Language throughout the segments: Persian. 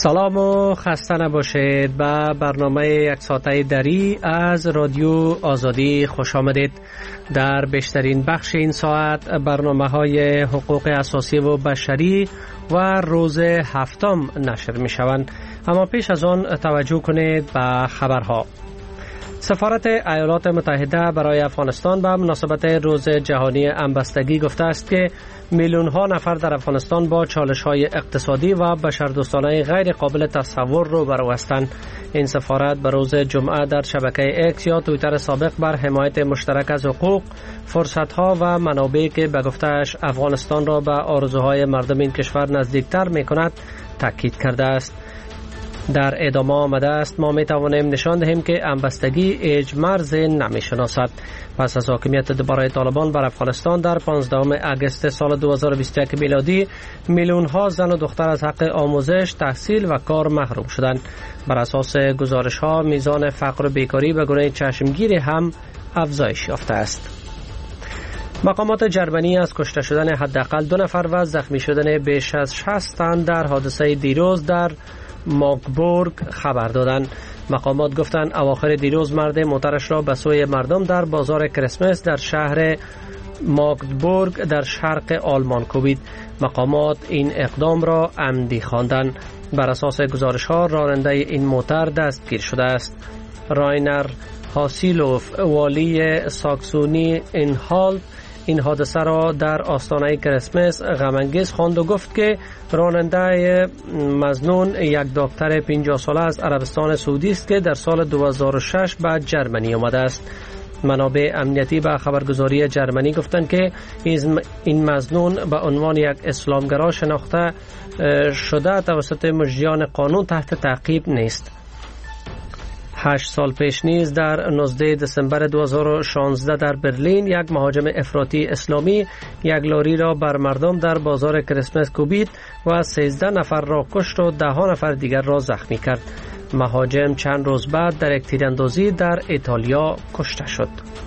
سلام و خسته نباشید. به برنامه یک ساعته دری از رادیو آزادی خوش آمدید. در بیشترین بخش این ساعت برنامه های حقوق اساسی و بشری و روز هفتم نشر می شوند. اما پیش از آن توجه کنید به خبرها. سفارت ایالات متحده برای افغانستان به مناسبت روز جهانی همبستگی گفته است که میلیون ها نفر در افغانستان با چالش های اقتصادی و بشردوستانه غیر قابل تصور روبرو هستند. این سفارت به روز جمعه در شبکه اکس یا توییتر سابق بر حمایت مشترک از حقوق، فرصت ها و منابعی که به گفته‌اش افغانستان را به آرزوهای مردم این کشور نزدیکتر می کند تاکید کرده است. در ادامه آمده است ما می توانیم نشان دهیم که همبستگی هیچ مرزی نمی شناسد. پس از حاکمیت دوباره طالبان بر افغانستان در 15 اگست سال 2021 میلادی میلیون ها زن و دختر از حق آموزش، تحصیل و کار محروم شدند. بر اساس گزارش ها میزان فقر و بیکاری به گونه چشمگیری هم افزایش یافته است. مقامات جرمنی از کشته شدن حداقل 2 نفر و زخمی شدن بیش از 60 تن در حادثه دیروز در ماگبورگ خبر دادند. مقامات گفتند اواخر دیروز مرد موترش را به سوی مردم در بازار کریسمس در شهر ماگبورگ در شرق آلمان کوبید. مقامات این اقدام را عمدی خواندند. بر اساس گزارش ها راننده این موتر دستگیر شده است. راینر هاسیلوف والی ساکسونی انهالت این حادثه را در آستانه کریسمس غم‌انگیز خواند و گفت که راننده مظنون یک دکتر 50 ساله از عربستان سعودی است که در سال 2006 به جرمنی آمده است. منابع امنیتی به خبرگزاری جرمنی گفتند که این مظنون به عنوان یک اسلامگرا شناخته شده توسط مجریان قانون تحت تعقیب نیست. 8 سال پیش نیز در 19 دسامبر 2016 در برلین یک مهاجم افراطی اسلامی یک لاری را بر مردم در بازار کریسمس کوبید و 13 نفر را کشت و 10 نفر دیگر را زخمی کرد. مهاجم چند روز بعد در یک تیراندازی در ایتالیا کشته شد.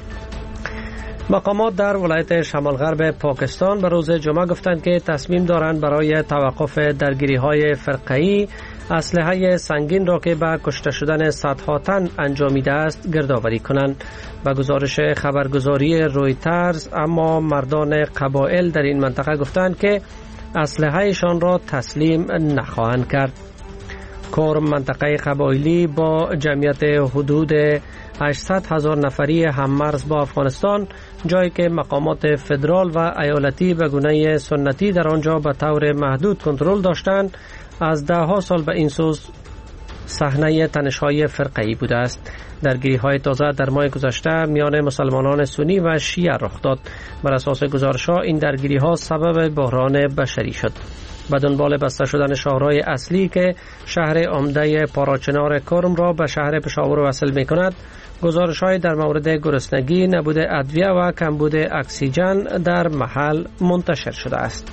مقامات در ولایت شمال غرب پاکستان به روز جمعه گفتند که تصمیم دارند برای توقف درگیری‌های فرقه‌ای اسلحه سنگین را که به کشته شدن صدها تن انجامیده است گردآوری کنند. به گزارش خبرگزاری رویترز اما مردان قبایل در این منطقه گفتند که اسلحه‌شان را تسلیم نخواهند کرد. کرم منطقه قبایلی با جمعیت حدود 800,000 نفری هممرز با افغانستان، جایی که مقامات فدرال و ایالتی به گونه سنتی در آنجا به طور محدود کنترل داشتند، از 10 سال به این سو صحنه تنش‌های فرقه‌ای بوده است. درگیری‌های تازه در ماه گذشته میان مسلمانان سنی و شیعه رخ داد. بر اساس گزارش‌ها این درگیری‌ها سبب بحران بشری شد. به دنبال بسته شدن شاهراه اصلی که شهر عمده پاراچنار کرم را به شهر پشاور وصل می‌کند، گزارش‌های در مورد گرسنگی، نبود ادویه و کمبود اکسیژن در محل منتشر شده است.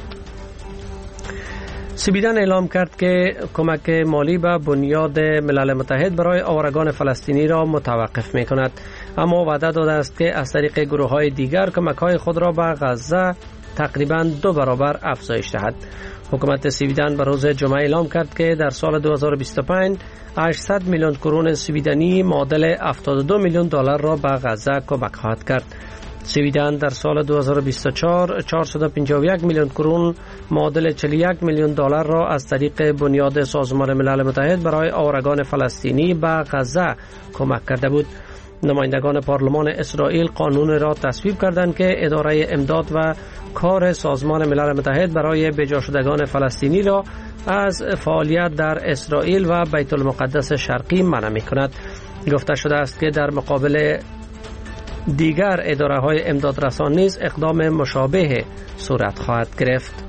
سویدن اعلام کرد که کمک مالی به بنیاد ملل متحد برای آوارگان فلسطینی را متوقف می کند، اما وعده داده است که از طریق گروه های دیگر کمک های خود را به غزه تقریباً 2 برابر افزایش دهد. حکومت سویدن به روز جمعه اعلام کرد که در سال 2025 800 میلیون کرون سویدنی معادل 72 میلیون دلار را به غزه کمک خواهد کرد. سویدن در سال 2024 451 میلیون کرون معادل 41 میلیون دلار را از طریق بنیاد سازمان ملل متحد برای آوارگان فلسطینی به غزه کمک کرده بود. نمایندگان پارلمان اسرائیل قانون را تصویب کردند که اداره امداد و کار سازمان ملل متحد برای بجا شدگان فلسطینی را از فعالیت در اسرائیل و بیت المقدس شرقی منع می‌کند. گفته شده است که در مقابل دیگر اداره های امداد رسان نیز اقدام مشابه صورت خواهد گرفت.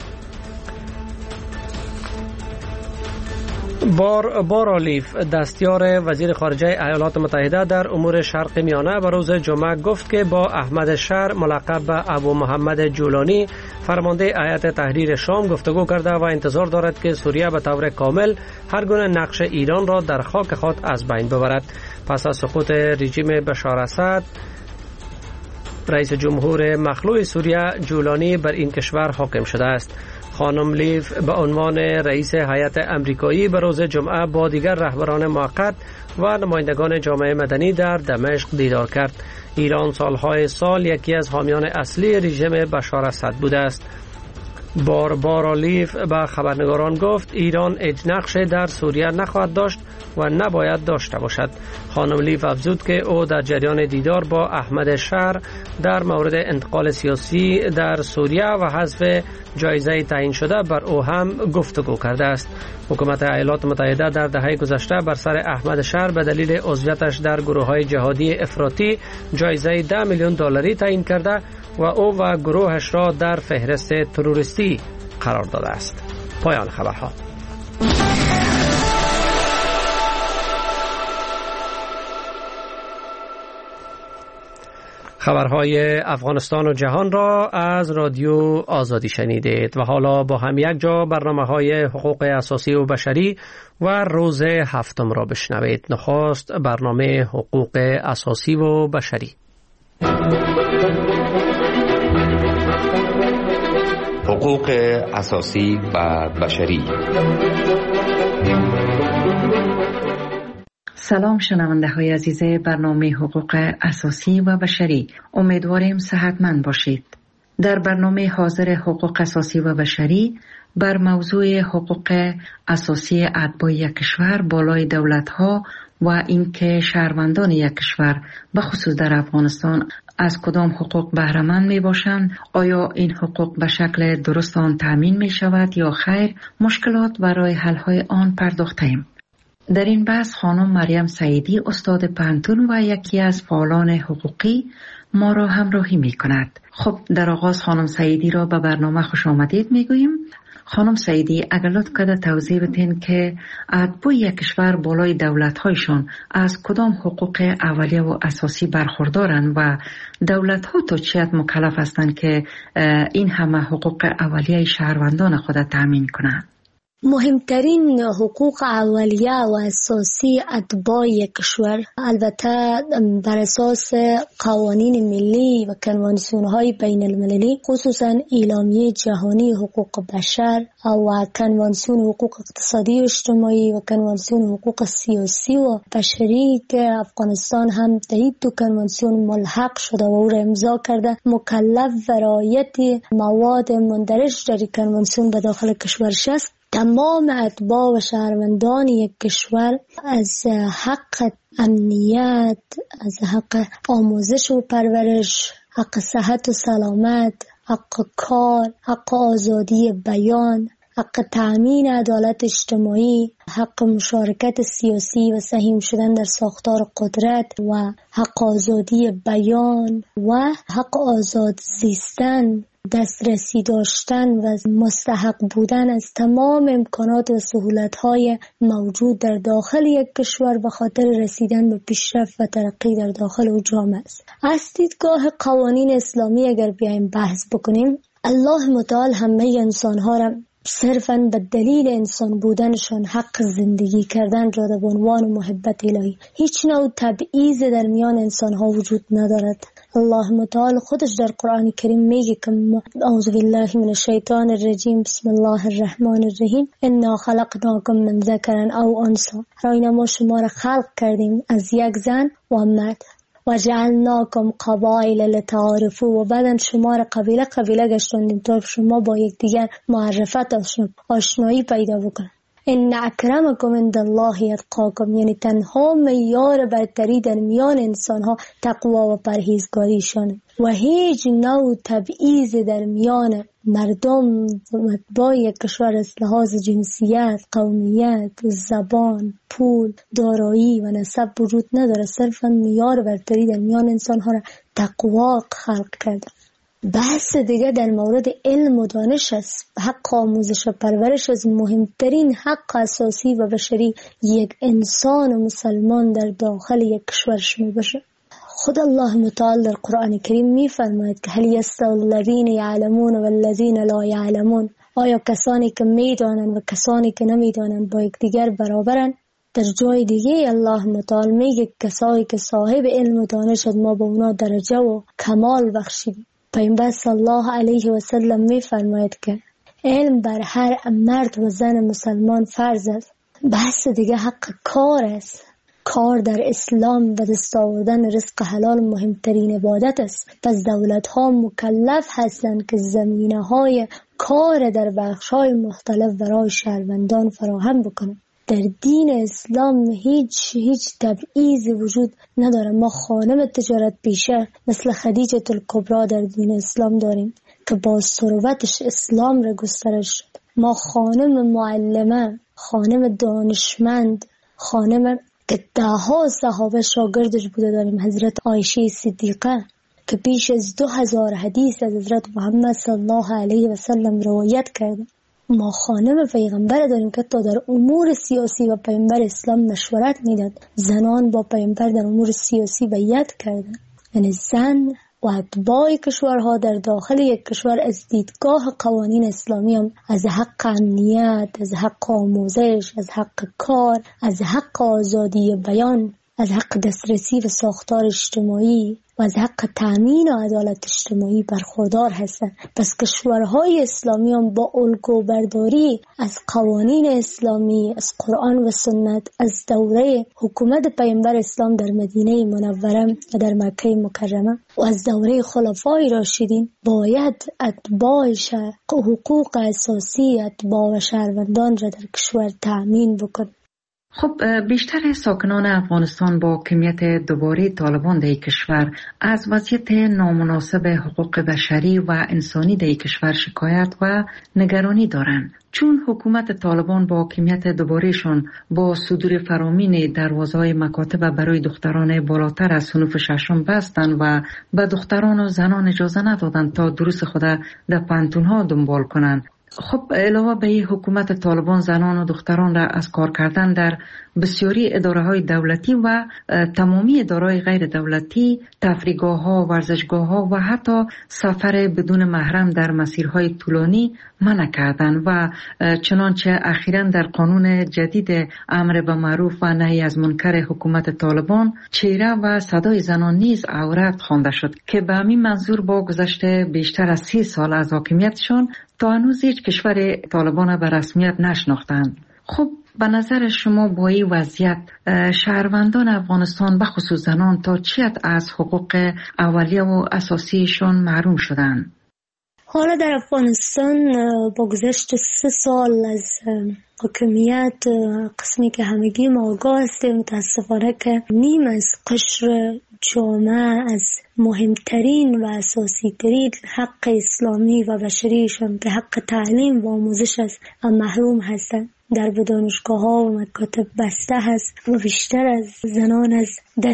بارالیف دستیار وزیر خارجه ایالات متحده در امور شرق میانه به روز جمعه گفت که با احمد شر ملقب به ابو محمد جولانی فرمانده هیئت تحریر شام گفتگو کرده و انتظار دارد که سوریه به طور کامل هر گونه نقش ایران را در خاک خود از بین ببرد. پس از سقوط رژیم بشار اسد رئیس جمهور مخلوع سوریه جولانی بر این کشور حاکم شده است. خانم لیف به عنوان رئیس هیئت امریکایی به روز جمعه با دیگر رهبران موقت و نمایندگان جامعه مدنی در دمشق دیدار کرد. ایران سالهای سال یکی از حامیان اصلی رژیم بشار اسد بوده است. باربارا لیف به خبرنگاران گفت ایران نقشی در سوریه نخواهد داشت و نباید داشته باشد. خانم لیف افزود که او در جریان دیدار با احمد شهر در مورد انتقال سیاسی در سوریه و حذف جایزه تعیین شده بر او هم گفتگو کرده است. حکومت ایالات متحده در دهه گذشته بر سر احمد شهر به دلیل عضویتش در گروه‌های جهادی افراطی جایزه $10 میلیون تعیین کرده و او و گروهش را در فهرست تروریستی قرار داده است. پایان خبرها. خبرهای افغانستان و جهان را از رادیو آزادی شنیدید و حالا با هم یک جا برنامه‌های حقوق اساسی و بشری و روز هفتم را بشنوید. نخست برنامه حقوق اساسی و بشری. حقوق اساسی و بشری. سلام شنونده های عزیز برنامه حقوق اساسی و بشری، امیدواریم صحتمند باشید. در برنامه حاضر حقوق اساسی و بشری بر موضوع حقوق اساسی اتباع یک کشور بالای دولت ها و اینکه شهروندان یک کشور به خصوص در افغانستان از کدام حقوق بهره مند می باشند، آیا این حقوق به شکل درست آن تامین می شود یا خیر، مشکلات و راه حل های آن پرداختیم. در این بحث خانم مریم سعیدی استاد پانتون و یکی از فعالان حقوقی ما را همراهی می کند. خب در آغاز خانم سعیدی را به برنامه خوش آمدید می گوییم. خانم سعیدی اگر لطف کنید توضیح بدین که اتباع یک کشور بالای دولت‌هایشان از کدام حقوق اولیه و اساسی برخوردارند و دولت‌ها تا چه حد مکلف هستند که این همه حقوق اولیه شهروندان خود تامین کنند؟ مهمترین حقوق اولیه و اساسی اتباع کشور البته بر اساس قوانین ملی و کنوانسیون‌های بین المللی، خصوصا اعلامیه جهانی حقوق بشر و کنوانسیون حقوق اقتصادی و اجتماعی و کنوانسیون حقوق سیاسی و بشری که افغانستان هم در این دو کنوانسیون ملحق شده و او را امضا کرده، مکلف و رعایت مواد مندرج در کنوانسیون به داخل کشورش است. تمام اتباع و شهروندان یک کشور از حق امنیت، از حق آموزش و پرورش، حق صحت و سلامت، حق کار، حق آزادی بیان، حق تأمین عدالت اجتماعی، حق مشارکت سیاسی و سهیم شدن در ساختار قدرت و حق آزادی بیان و حق آزاد زیستن، دسترسی داشتن و مستحق بودن از تمام امکانات و سهولت‌های موجود در داخل یک کشور به خاطر رسیدن به پیشرفت و ترقی در داخل او جامعه است. از دیدگاه قوانین اسلامی اگر بیایم بحث بکنیم، الله متعال همه انسان‌ها را صرفاً به دلیل انسان بودنشان حق زندگی کردن را به عنوان محبت الهی، هیچ نوع تبعیض در میان انسان‌ها وجود ندارد. الله متعال خودش در قرآن کریم میگه که اعوذ بالله من الشیطان الرجیم بسم الله الرحمن الرحیم انا خلقناکم من ذکر او انثی، راینا ما شما را خلق کردیم از یک زن و مرد و جعلناکم قبایل لتعارفوا و بعدن شما را قبیله قبیله گشتاندیم تا شما با یکدیگر معرفت آشنایی پیدا بکنید. ان اکرمکم عند الله اتقاکم، یعنی تنها معیار برتری در میان انسانها تقوا و پرهیزگاریشانه و هیچ نوع تبعیض در میان مردم با یک کشور از لحاظ جنسیت، قومیت، زبان، پول، دارایی و نسب وجود نداره. صرفا معیار برتری در میان انسانها را تقوا خلق کرده. بحث دیگه در مورد علم و دانش است. حق آموزش و پرورش از مهمترین حق اساسی و بشری یک انسان و مسلمان در داخل یک کشور شما باشه. خود الله متعال در قرآن کریم می‌فرماید که هل یستوی الذین یعلمون و الذین لا یعلمون، آیا کسانی که میدانند و کسانی که نمیدانند با یکدیگر برابرند؟ در جای دیگه الله متعال میگه کسانی که صاحب علم و دانش ما به اونا درجه و کمال بخشید. پیامبر صلی الله علیه و سلم می‌فرماید که علم بر هر مرد و زن مسلمان فرض است. بحث دیگه حق کار است. کار در اسلام و دست آوردن رزق حلال مهمترین عبادت است. پس دولت ها مکلف هستند که زمینه های کار در بخش های مختلف برای شهروندان فراهم بکنند. در دین اسلام هیچ تبعیضی وجود نداره. ما خانم تجارت پیشه مثل خدیجه الکبری در دین اسلام داریم که با ثروتش اسلام را گسترش شد. ما خانم معلمه، خانم دانشمند، خانم که دهها صحابه شاگردش بوده داریم، حضرت عایشه صدیقه که بیش از 2000 حدیث از حضرت محمد صلی الله علیه و سلم روایت کرده. ما خانم پیغمبر داریم که تا در امور سیاسی و پیغمبر اسلام مشورت میداد. زنان با پیغمبر در امور سیاسی بیعت کردن. یعنی زن و اتباع کشورها در داخل یک کشور از دیدگاه قوانین اسلامی هم از حق امنیت، از حق آموزش، از حق کار، از حق آزادی بیان، از حق دسترسی و ساختار اجتماعی و از حق تأمین و عدالت اجتماعی برخوردار هستند. پس کشورهای اسلامی هم با الگو برداری از قوانین اسلامی، از قرآن و سنت، از دوره حکومت پیامبر اسلام در مدینه منوره و در مکه مکرمه و از دوره خلفای راشدین باید اتباعش حقوق اساسی اتباع و شهروندان را در کشور تأمین بکن. خب بیشتر ساکنان افغانستان با حاکمیت دوباره طالبان در کشور از وضعیت نامناسب حقوق بشری و انسانی در کشور شکایت و نگرانی دارند. چون حکومت طالبان با حاکمیت دوبارهشان با صدور فرامین دروازه‌های مکاتب برای دختران بالاتر از صنف ششم بستند و به دختران و زنان اجازه ندادند تا دروس خود در پانتون‌ها دنبال کنند. خب علاوه به این حکومت طالبان زنان و دختران را از کار کردن در بسیاری اداره‌های دولتی و تمامی اداره‌های غیر دولتی، تفریحگاه‌ها، ورزشگاه‌ها و حتی سفر بدون محرم در مسیرهای طولانی منع کردند و چنانچه اخیراً در قانون جدید امر به معروف و نهی از منکر حکومت طالبان چهره و صدای زنان نیز عورت خوانده شد که به همین منظور با گذشت بیشتر از 30 سال از حاکمیتشان تا هنوز هیچ کشور طالبان به رسمیت نشناختند. خب به نظر شما با این وضعیت شهروندان افغانستان به خصوص زنان تا چه حد از حقوق اولیه و اساسیشان محروم شدند؟ حالا در افغانستان با گذشت 3 سال از حاکمیت قسمی که همگی ما آگاه هستیم متاسفانه که نیم از قشر جامعه از مهمترین و اساسی ترین حق اسلامی و بشریشان که حق تعلیم و آموزش است و محروم هستند. در دانشگاه ها و مکاتب بسته هست و بیشتر از زنان از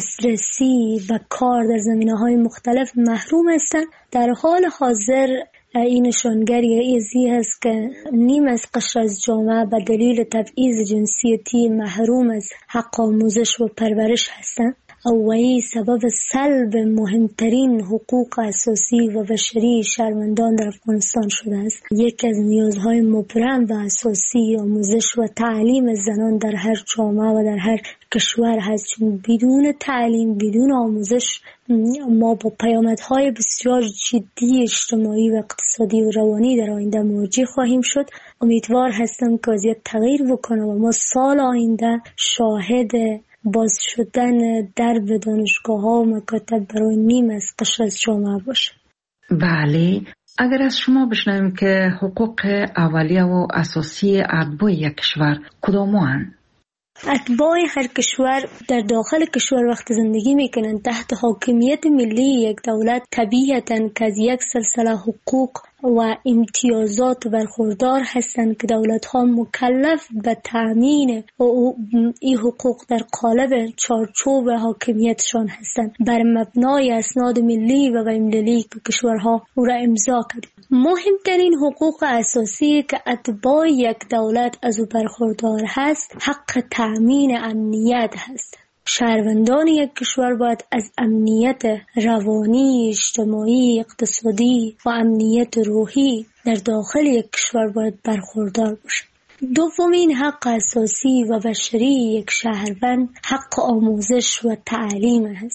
دسترسی و کار در زمینه های مختلف محروم هستند. در حال حاضر این نشانگری ازی هست که نیم از قشر از جامعه به دلیل تبعیض جنسیتی محروم از حق آموزش و پرورش هستند و این سبب سلب مهمترین حقوق اساسی و بشری شهروندان در افغانستان شده است. یکی از نیازهای مبرم و اساسی آموزش و تعلیم زنان در هر جامعه و در هر کشور هست، چون بدون تعلیم، بدون آموزش ما با پیامدهای بسیار جدی اجتماعی و اقتصادی و روانی در آینده مواجه خواهیم شد. امیدوار هستم که وضعیت تغییر بکنه و ما سال آینده شاهد باز شدن درب دانشگاه ها و مکاتب برای نیم از قشر از جامعه باشه. بله، اگر از شما بشنویم که حقوق اولیه و اساسی اتباع یک کشور کدام‌اند؟ اتباع هر کشور در داخل کشور وقت زندگی میکنن تحت حاکمیت ملی یک دولت طبیعتاً که از یک سلسله حقوق و امتیازات برخوردار هستند که دولت ها مکلف به تأمین این حقوق در قالب چارچوب حاکمیتشان هستند بر مبنای اسناد ملی و بین‌المللی که کشورها او را امضا کرد. مهمترین حقوق اساسی که اتباع یک دولت از او برخوردار هست حق تأمین امنیت هست. شهروندان یک کشور باید از امنیت روانی، اجتماعی، اقتصادی و امنیت روحی در داخل یک کشور باید برخوردار باشند. دومین حق اساسی و بشری یک شهروند حق آموزش و تعلیم است.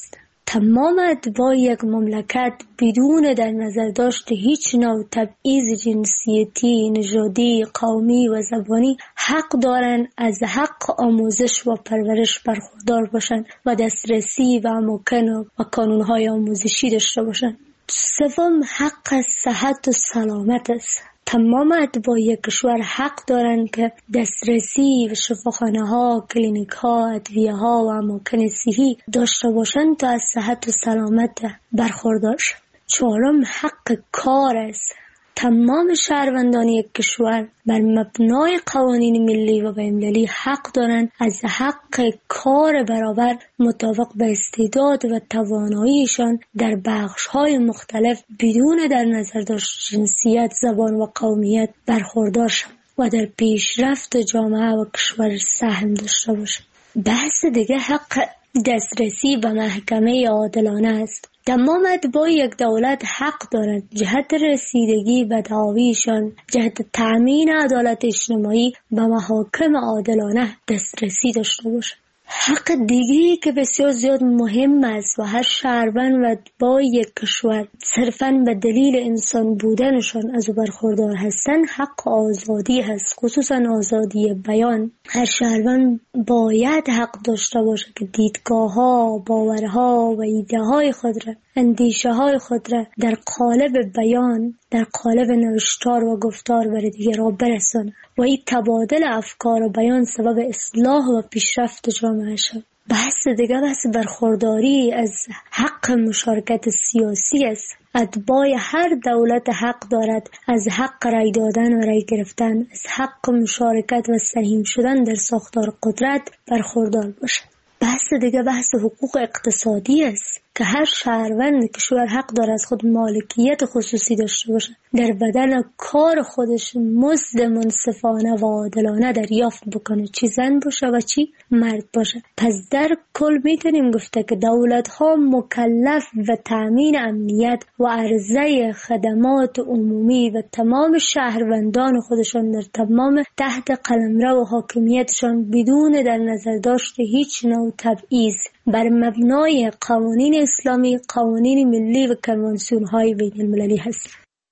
تمام اتباع یک مملکت بدون در نظر داشت هیچ نوع تبعیض جنسیتی، نژادی، قومی و زبانی حق دارند از حق آموزش و پرورش برخوردار باشند و دسترسی و اماکن و کانونهای آموزشی داشته باشند. سوم، حق صحت و سلامت است. تمام اتباع کشور حق دارند که دسترسی و شفاخانه ها، کلینیک ها، ادویه ها و اماکن صحی داشته باشند تا از صحت و سلامت برخوردار شوند. چهارم، حق کار است. تمام شهروندان یک کشور بر مبنای قوانین ملی و بین‌المللی حق دارند از حق کار برابر مطابق به استعداد و تواناییشان در بخش‌های مختلف بدون در نظر داشت جنسیت، زبان و قومیت برخوردار شوند و در پیشرفت جامعه و کشور سهم داشته باشند. بحث دیگه حق دسترسی به محکمه عادلانه است. تمام اتباع یک دولت حق دارند جهت رسیدگی به دعاویشان، جهت تأمین عدالت اجتماعی به محاکم عادلانه دسترسی داشته باشند. حق دیگری که بسیار زیاد مهم است و هر شهروند و اتباع یک کشور صرفاً به دلیل انسان بودنشان از او برخوردار هستند حق آزادی هست، خصوصاً آزادی بیان. هر شهروند باید حق داشته باشه که دیدگاه‌ها، باورها و ایده‌های خود را، اندیشه‌های خود را در قالب بیان، در قالب نوشتار و گفتار برای دیگران برساند و این تبادل افکار و بیان سبب اصلاح و پیشرفت جامعه شد. بحث دیگه بحث برخورداری از حق مشارکت سیاسی است. اتباع هر دولت حق دارد از حق رای دادن و رای گرفتن، از حق مشارکت و سهیم شدن در ساختار قدرت برخوردار باشد. بحث دیگه بحث حقوق اقتصادی است که هر شهروند کشور حق دارد از خود مالکیت خصوصی داشته باشد، در بدن کار خودش مزد منصفانه و عادلانه دریافت بکنه، چی زن باشه و چی مرد باشه. پس در کل میتونیم گفته که دولت ها مکلف به تامین امنیت و عرضه خدمات عمومی و تمام شهروندان خودشان در تمام تحت قلمرو و حاکمیتشان بدون در نظر داشت هیچ نوع تبعیض بر مبنای قوانین اسلامی، قوانین ملی و کنوانسیون‌های بین‌المللی هست.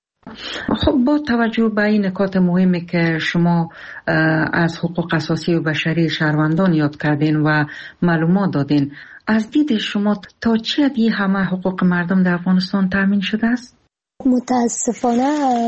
خب با توجه به این نکات مهمی که شما از حقوق اساسی و بشری شهروندان یاد کردین و معلومات دادین، از دید شما تا چه حدی همه حقوق مردم در افغانستان تامین شده است؟ متاسفانه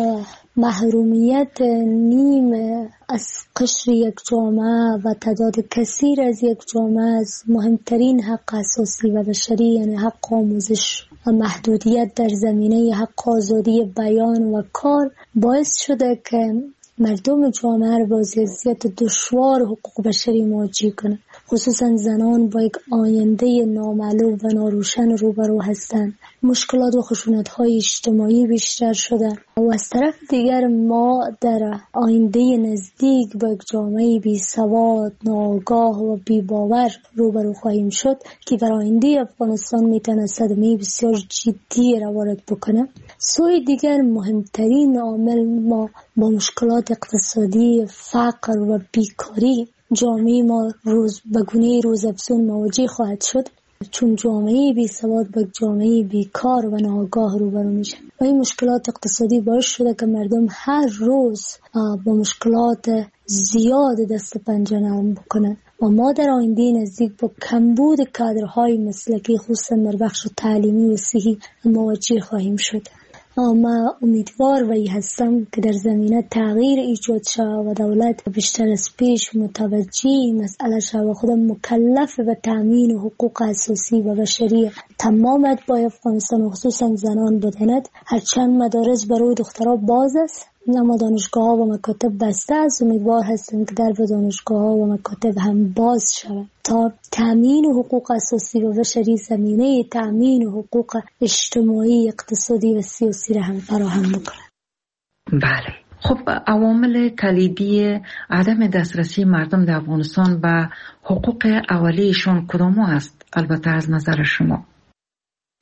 محرومیت نیم از قشر یک جامعه و تعداد کثیر از یک جامعه از مهمترین حق اساسی و بشری یعنی حق آموزش و محدودیت در زمینه حق آزادی بیان و کار باعث شده که مردم جامعه را با وضعیت دشوار حقوق بشری مواجه کنند. خصوصا زنان با یک آینده نامعلوم و ناروشن روبرو هستند. مشکلات و خشونت‌های اجتماعی بیشتر شده و از طرف دیگر ما در آینده نزدیک با یک جامعه بی سواد، ناآگاه و بی باور روبرو خواهیم شد که در آینده افغانستان میتونه صدمه بسیار جدی را وارد بکنه. سوی دیگر مهمترین عامل ما با مشکلات اقتصادی، فقر و بیکاری جامعه ما به گونه روزافزون مواجه خواهد شد، چون جامعه بی سواد با جامعه بیکار و ناآگاه روبرو میشه و این مشکلات اقتصادی باعث شده که مردم هر روز با مشکلات زیاد دست پنجه نرم بکنن و ما در آینده نزدیک با کمبود کادرهای مسلکی خصوصا در بخش تعلیمی و صحی مواجه خواهیم شد. ما امیدوار و هستم که در زمینه تغییر ایجاد شود و دولت بیشتر از پیش متوجه مسئله شود و خودم مکلف به تامین حقوق اساسی و بشری تمام اتباع افغانستان و خصوصا زنان بداند. هرچند مدارس برای دخترها باز است اما دانشگاه ها و مکاتب بسته است. امیدوار هستم که در دانشگاه ها و مکاتب هم باز شود تا تامین حقوق اساسی و بشری زمینه تامین حقوق اجتماعی، اقتصادی و سیاسی را هم فراهم بکنند. بله. خب عوامل کلیدی عدم دسترسی مردم در افغانستان به حقوق اولیه‌شان کدام است؟ البته از نظر شما.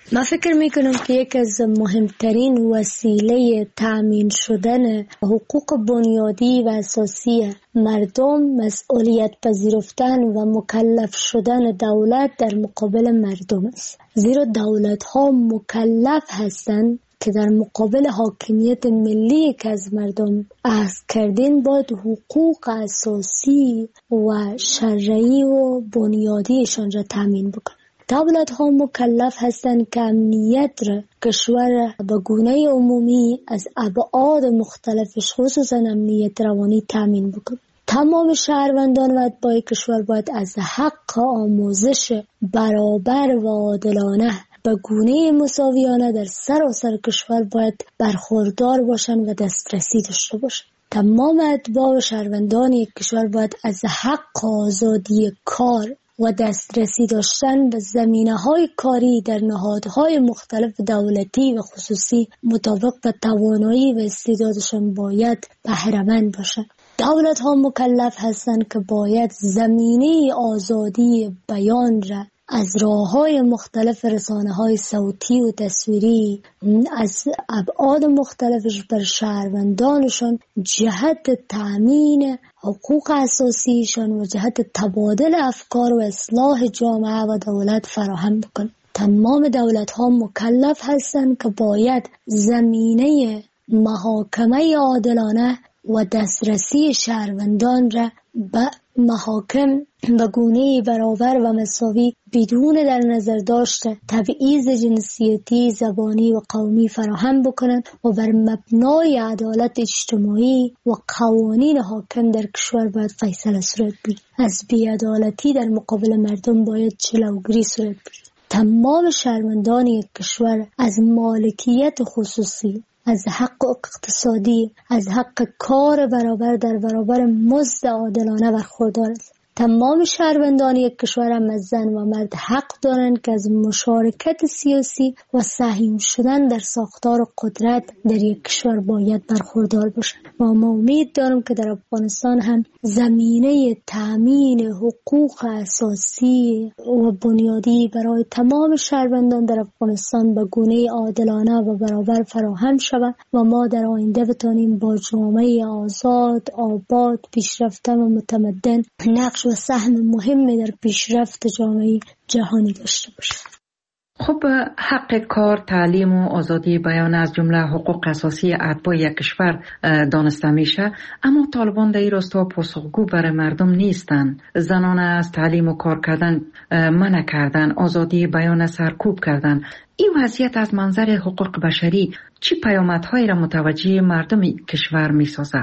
من فکر میکنم که یک از مهمترین وسیله تأمین شدن حقوق بنیادی و اساسی مردم مسئولیت پذیرفتن و مکلف شدن دولت در مقابل مردم است. زیرا دولت ها مکلف هستند که در مقابل حاکمیت ملی که از مردم اخذ کردین باید حقوق اساسی و شرعی و بنیادیشان را تامین بکنند. دولت ها مکلف هستند که امنیت را کشور به گونه عمومی از ابعاد مختلفش خصوصا امنیت روانی تامین بکنند. تمام شهروندان و اتباع کشور باید از حق آموزش برابر و عادلانه به گونه مساویانه در سراسر کشور باید برخوردار باشند و دسترسی داشته باشند. تمام اتباع و شهروندان یک کشور باید از حق آزادی کار و دسترسی داشتن به زمینه‌های کاری در نهادهای مختلف دولتی و خصوصی مطابق به توانایی و استعدادشان باید بهره‌مند باشند. دولت‌ها مکلف هستند که باید زمینه آزادی بیان را از راه‌های مختلف رسانه‌های صوتی و تصویری از ابعاد مختلفش بر شهروندانشان جهت تأمین حقوق اساسیشان و جهت تبادل افکار و اصلاح جامعه و دولت فراهم بکنند. تمام دولت‌ها مکلف هستند که باید زمینه محاکمه عادلانه و دسترسی شهروندان را به محاکم به گونه برابر و مساوی بدون در نظر داشته تبعیض جنسیتی، زبانی و قومی فراهم بکنند و بر مبنای عدالت اجتماعی و قوانین حاکم در کشور باید فیصله صورت بگیرد. از بی‌عدالتی در مقابل مردم باید جلوگیری صورت بگیرد. تمام شهروندان یک کشور از مالکیت خصوصی، از حق اقتصادی، از حق کار برابر در برابر مزد عادلانه برخوردار است. تمام شهروندان یک کشور هم از زن و مرد حق دارند که از مشارکت سیاسی و سهم شدن در ساختار قدرت در یک کشور باید برخوردار باشند. و ما امید دارم که در افغانستان هم زمینه تأمین حقوق اساسی و بنیادی برای تمام شهروندان در افغانستان به گونه عادلانه و برابر فراهم شود و ما در آینده بتوانیم با جامعه آزاد، آباد، پیشرفته و متمدن نقش و سهم مهمی در پیشرفت جامعه جهانی داشته باشد. خب حق کار، تعلیم و آزادی بیان از جمله حقوق اساسی اتباع یک کشور دانسته میشه، اما طالبان در این راستا پاسخگو برای مردم نیستند. زنان از تعلیم و کار کردن منع کردن، آزادی بیان سرکوب کردن. این وضعیت از منظر حقوق بشری چه پیامدهایی را متوجه مردم کشور میسازه؟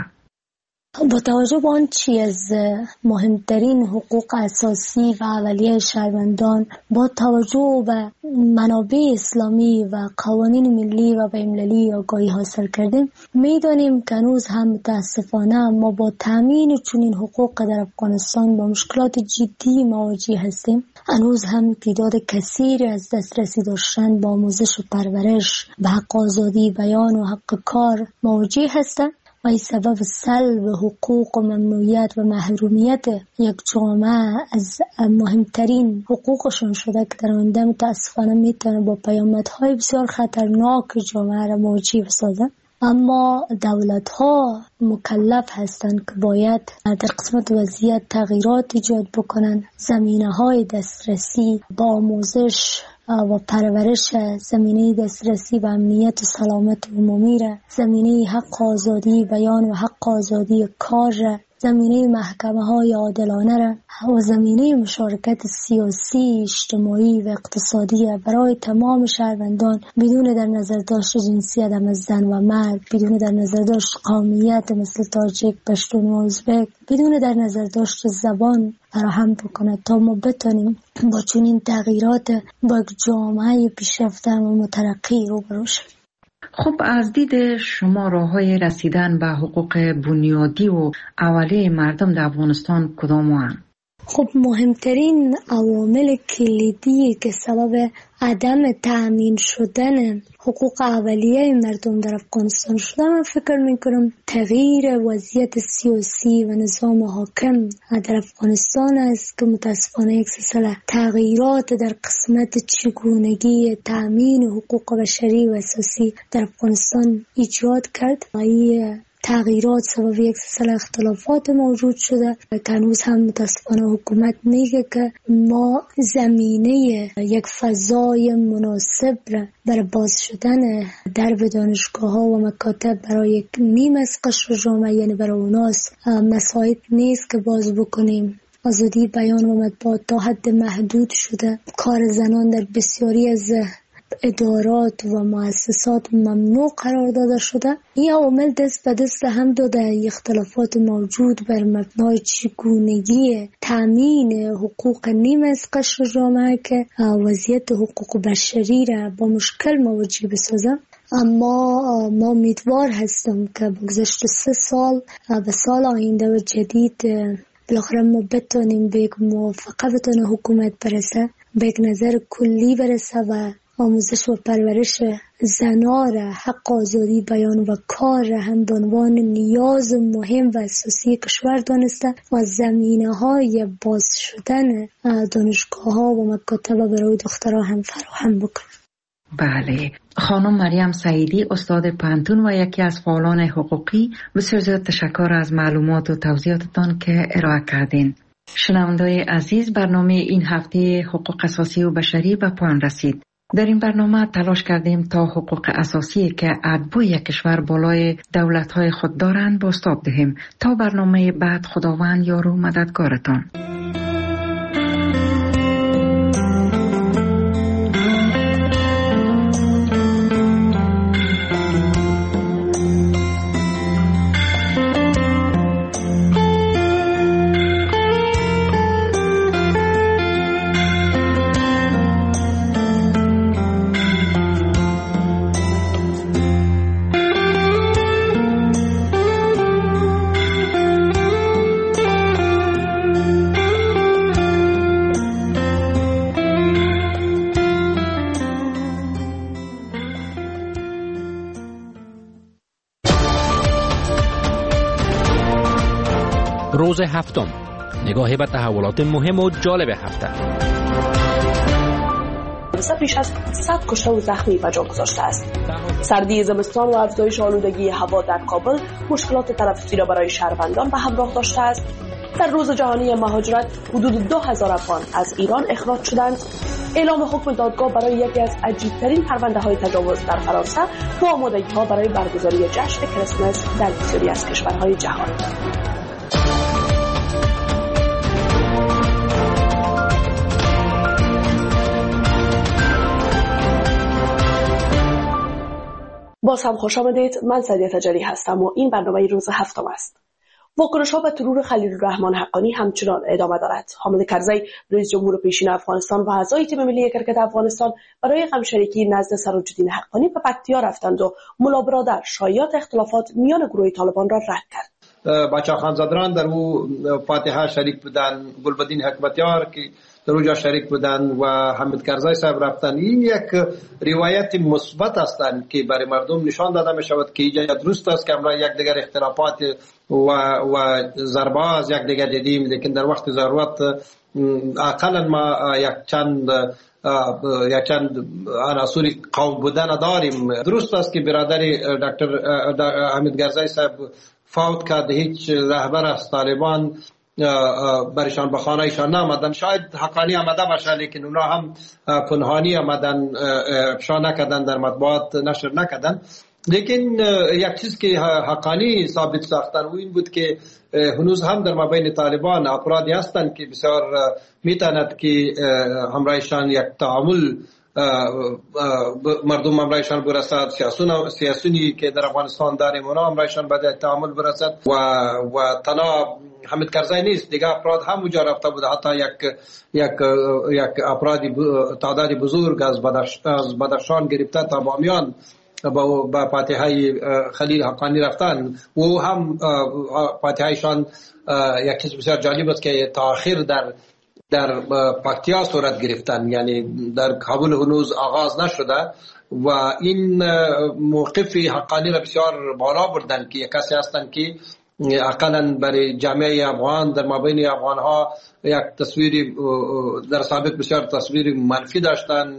با توجه به آن چی از مهمترین حقوق اساسی و اولیه شهروندان، با توجه به منابع اسلامی و قوانین ملی و بین‌المللی آگاهی حاصل کردیم، می‌دانیم که هنوز هم متاسفانه ما با تامین چنین حقوق در افغانستان با مشکلات جدی مواجه هستیم. هنوز هم تعداد کثیری از دسترسی داشتن با آموزش و پرورش به حق آزادی بیان و حق کار مواجه هستند و این سبب سلب حقوق و ممنوعیت و محرومیت یک جامعه از مهمترین حقوقشون شده که در آینده متاسفانه میتونه با پیامدهای بسیار خطرناک جامعه را مواجه بسازه. اما دولت‌ها مکلف هستند که باید در قسمت وضعیت تغییرات ایجاد بکنند. زمینه‌های دسترسی با آموزش و پرورش، زمینه دسترسی به امنیت و سلامت عمومی را، زمینه حق آزادی بیان و حق آزادی کار را، زمینه محکمه‌های عادلانه را و زمینه مشارکت سیاسی، اجتماعی و اقتصادی را برای تمام شهروندان بدون در نظر داشت جنسیت از زن و مرد، بدون در نظر داشت قومیت مثل تاجیک، پشتون و ازبک، بدون در نظر داشت زبان فراهم بکنه تا ما بتونیم با چنین تغییرات با یک جامعه پیشرفته و مترقی روبرو شویم. خب از دید شما راه‌های رسیدن به حقوق بنیادی و اولیه مردم در افغانستان کدام هستند؟ خب مهمترین عوامل کلیدی که سبب عدم تأمین شدن حقوق اولیه مردم در افغانستان شده، من فکر میکنم تغییر وضعیت سیاسی و نظام حاکم در افغانستان است که متاسفانه یک سلسله تغییرات در قسمت چگونگی تأمین حقوق بشری و اساسی در افغانستان ایجاد کرد. این تغییرات سبب یک سلسله اختلافات موجود شده که هنوز هم متاسفانه حکومت میگه که ما زمینه یک فضای مناسب برای باز شدن درب دانشگاه ها و مکاتب برای یک نیم از قشر جامعه، یعنی برای اوناس مساعد نیست که باز بکنیم. آزادی بیان و مطبوعات تا حد محدود شده. کار زنان در بسیاری از ادارات و مؤسسات ممنوع قرار داده شده. این عوامل دست به دست هم داده اختلافات موجود بر مبنای چگونگی تامین حقوق نیم از قشر جامعه که وضعیت حقوق بشری را با مشکل مواجه بسازه. اما ما امیدوار هستم که بگذشت 3 سال به سال آینده و جدید بالاخره ما بتونیم به یک موافقه بتونه حکومت برسه، به یک نظر کلی برسه و آموزش و پرورش زنان را حق آزادی بیان و کار را هم به عنوان نیاز مهم و اساسی کشور دانسته و زمینه‌های باز شدن دانشگاه ها و مکاتب برای دخترها هم فراهم بکنه. بله، خانم مریم سعیدی، استاد پانتون و یکی از فعالان حقوقی، بسیار زیاد تشکر از معلومات و توضیحاتتان که ارائه کردین. شنونده‌های عزیز، برنامه این هفته حقوق اساسی و بشری به پایان رسید. در این برنامه تلاش کردیم تا حقوق اساسی که اتباع کشور بالای دولت‌های خود دارند بازتاب دهیم. تا برنامه بعد، خداوند یار و مددگارتان. روز هفتم، نگاهی به تحولات مهم و جالب هفته. بیش از 100 کشته و زخمی به جا گذاشته است. سردی زمستان و افزایش آلودگی هوا در کابل مشکلات تنفسی را برای شهروندان به همراه داشته است. در روز جهانی مهاجرت حدود 2000 افغان از ایران اخراج شدند. اعلام حکم دادگاه برای یکی از عجیب‌ترین پرونده‌های تجاوز در فرانسه و آمادگی‌ها برای برگزاری جشن کریسمس در بسیاری از کشورهای جهان. باز هم خوش آمدید. من سعدیه تجاری هستم و این برنامه روز هفتم است. واکنش‌ها به ترور خلیل‌الرحمن حقانی همچنان ادامه دارد. حامد کرزی، رئیس جمهور پیشین افغانستان و اعضای تیم ملی کرکت افغانستان برای غمشریکی نزد سراج‌الدین حقانی به پکتیا رفتند و ملا برادر شایعات اختلافات میان گروه طالبان را رد کرد. بچه خانزادران در او فاتحه شریک بودن، گلبدین حکمتیار که در اونجا شریک بودن و حامد کرزی صاحب رفتن. این یک روایت مثبت هستند که برای مردم نشان داده می شود که اینجا درست است که امروز یک دیگر اختلافات و ضربه از یک دیگر دیدیم، لیکن در وقت ضرورت اقلا ما یک چند عناصر قوم بودن داریم. درست است که برادر دکتر حامد کرزی صاحب فوت کرد، هیچ رهبر از طالبان برشان به خانه ایشان نامدن. شاید حقانی آمده باشه لیکن اونا هم پنهانی آمدن، افشا نکردن، در مطبوعات نشر نکردن. لیکن یک چیز که حقانی ثابت ساختن و این بود که هنوز هم در مابین طالبان افرادی هستند که بسیار میتواند که همراهشان یک تعامل مردم همراهشان برسد، سیاسونی که در افغانستان داریم اونا همراهشان باید تعامل برسد و تنها حامد کرزی نیست، دیگه افراد هم اونجا رفته بوده. حتی یک افرادی تعدادی بزرگ از بدخشان گرفته تا بامیان با فاتحه خلیل حقانی رفتن و هم فاتحهشان یک چیز بسیار جالب است که تاخیر در پکتیا صورت گرفتن، یعنی در کابل هنوز آغاز نشده و این موقف حقانی را بسیار بالا بردن که یک کسی هستند که اقلا برای جامعه افغان در مابین افغان ها یک تصویر در سابق بسیار تصویر منفی داشتن،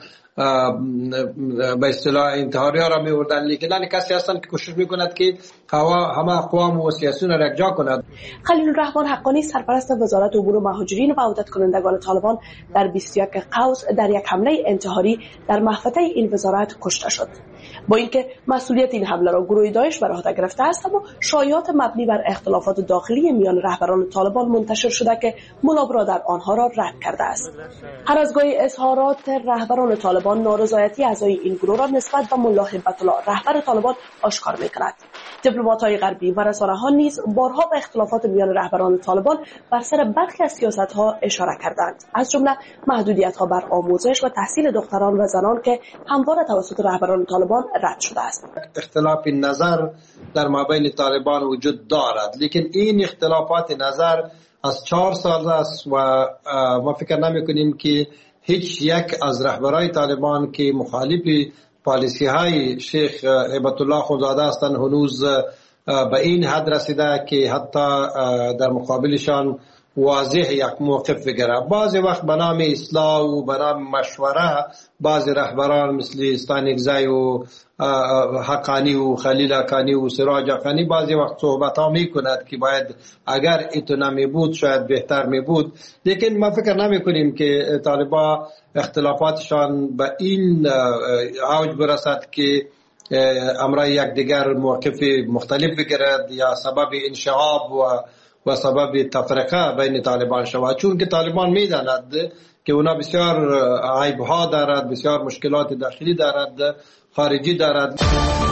به اصطلاح انتحاری ها را می بردن، لیکن کسی هستند که کوشش می کند که همه اقوام و سیاسیون را یکجا کند. خلیل الرحمن حقانی سرپرست وزارت امور مهاجرین و عودت کنندگان طالبان در 21 قوس در یک حمله انتحاری در محوطه این وزارت کشته شد. با اینکه مسئولیت این حمله را گروه داعش بر عهده گرفته است، اما شایعات مبنی بر اختلافات داخلی میان رهبران طالبان منتشر شده که ملا برادر آنها را رد کرده است. هر از گاهی اظهارات رهبران طالبان نارضایتی اعضای این گروه را نسبت به ملا هیبت الله رهبر طالبان آشکار می‌کند. دیپلمات‌های غربی و رسانه‌ها نیز بارها به اختلافات میان رهبران طالبان بر سر برخی از سیاست‌ها اشاره کردند، از جمله محدودیت‌ها بر آموزش و تحصیل دختران و زنان که همواره توسط رهبران طالبان رد شده است. اختلاف نظر در مابین طالبان وجود دارد، لیکن این اختلافات نظر از 4 سال است و ما فکر نمی‌کنیم که هیچ یک از رهبرای طالبان که مخالف پالیسی های شیخ هیبت الله خونزاده هستند هنوز به این حد رسیده که حتی در مقابلشان واضح یک موقف بگیره. بعضی وقت به نام اصلاح و به نام مشوره بعضی رهبران مثل استانکزی و حقانی و خلیل حقانی و سراج حقانی بعضی وقت صحبت ها می کند که باید اگر ایتو نمی بود شاید بهتر می بود، لیکن ما فکر نمی کنیم که طالبان اختلافاتشان به این اوج برسد که امرای یک دیگر موقف مختلف بگیرد یا سبب انشعاب و سبب تفرقه بین طالبان شود، چون که طالبان می داند که اونا بسیار عیب ها دارد، بسیار مشکلات داخلی دارد، خارجی دارد.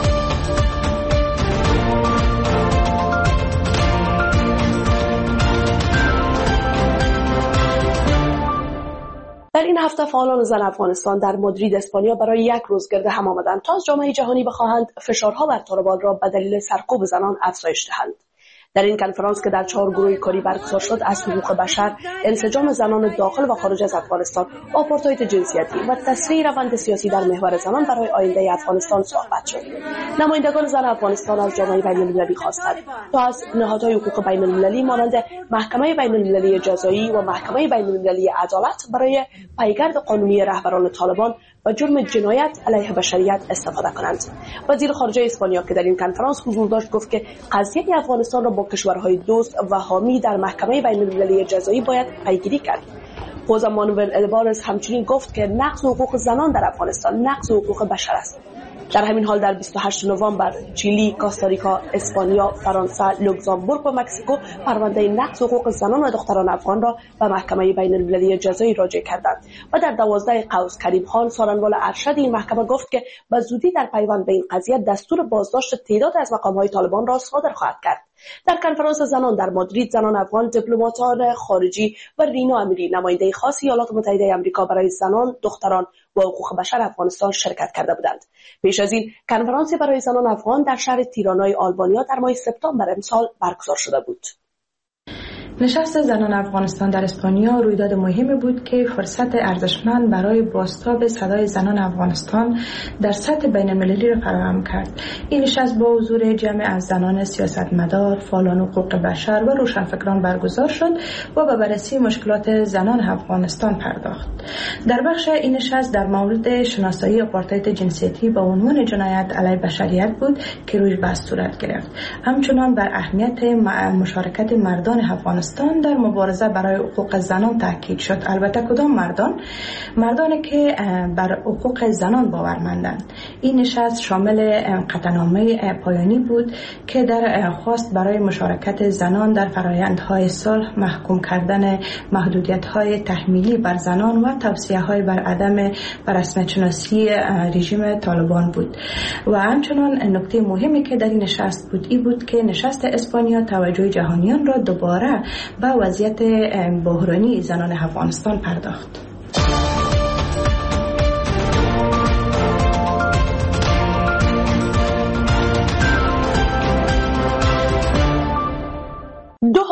در این هفته فعالان زن افغانستان در مادرید اسپانیا برای یک روز گرد هم آمدند تا از جامعه جهانی بخواهند فشارها بر طالبان را به دلیل سرکوب زنان افزایش دهند. در این کنفرانس که در 4 گروه کاری برگزار شد، از حقوق بشر، انسجام زنان داخل و خارج از افغانستان، آپارتاید جنسیتی و تسریع روند سیاسی در محور زنان برای آینده افغانستان صحبت شد. نمایندگان زن افغانستان از جامعه بین‌المللی خواستند تا از نهادهای حقوق بین‌المللی مانند محکمه بین‌المللی جزایی و محکمه بین‌المللی عدالت برای پیگرد قانونی رهبران طالبان و جرم جنایت علیه بشریت استفاده کنند. وزیر خارجه اسپانیا که در این کنفرانس حضور داشت گفت که قضیه افغانستان را با کشورهای دوست و حامی در محکمه بین‌المللی جزایی باید پیگیری کرد. خوزه مانوئل البارز همچنین گفت که نقض حقوق زنان در افغانستان نقض حقوق بشر است. در همین حال در 28 نوامبر چیلی، کوستاریکا، اسپانیا، فرانسه، لوکزامبورگ و مکزیکو پرونده نقض حقوق زنان و دختران افغان را به محکمه بین‌المللی جزایی راجع کردند و در 12 قوس کریم خان سارنوال ارشد این محکمه گفت که به زودی در پیوند به این قضیه دستور بازداشت تعداد از مقام‌های طالبان را صادر خواهد کرد. در کنفرانس زنان در مادرید، زنان افغان، دیپلماتان خارجی و رینا امیری، نماینده خاص ایالات متحده آمریکا برای زنان، دختران و حقوق بشر افغانستان شرکت کرده بودند. پیش از این کنفرانسی برای زنان افغان در شهر تیرانای آلبانیا در ماه سپتامبر امسال برگزار شده بود. نشست زنان افغانستان در اسپانیا رویداد مهمی بود که فرصت ارزشمند برای بازتاب صدای زنان افغانستان در سطح بین‌المللی را فراهم کرد. این نشست با حضور جمع از زنان سیاستمدار، فعالان حقوق بشر و روشنفکران برگزار شد و به بررسی مشکلات زنان افغانستان پرداخت. در بخش این نشست در مورد شناسایی آپارتاید جنسیتی با عنوان جنایت علیه بشریت بود که روی بحث صورت گرفت. همچنان بر اهمیت مشارکت مردان افغانستان در مبارزه برای حقوق زنان تاکید شد. البته کدام مردانی که بر حقوق زنان باورمندند. این نشست شامل قطعنامه پایانی بود که در خواست برای مشارکت زنان در فرآیندهای صلح، محکوم کردن محدودیت‌های تحمیلی بر زنان و توصیه‌های بر عدم رسمیت‌شناسی رژیم طالبان بود. و همچنان نکته مهمی که در این نشست بود این بود که نشست اسپانیا توجه جهانیان را دوباره به وضعیت بحرانی زنان افغانستان پرداخت.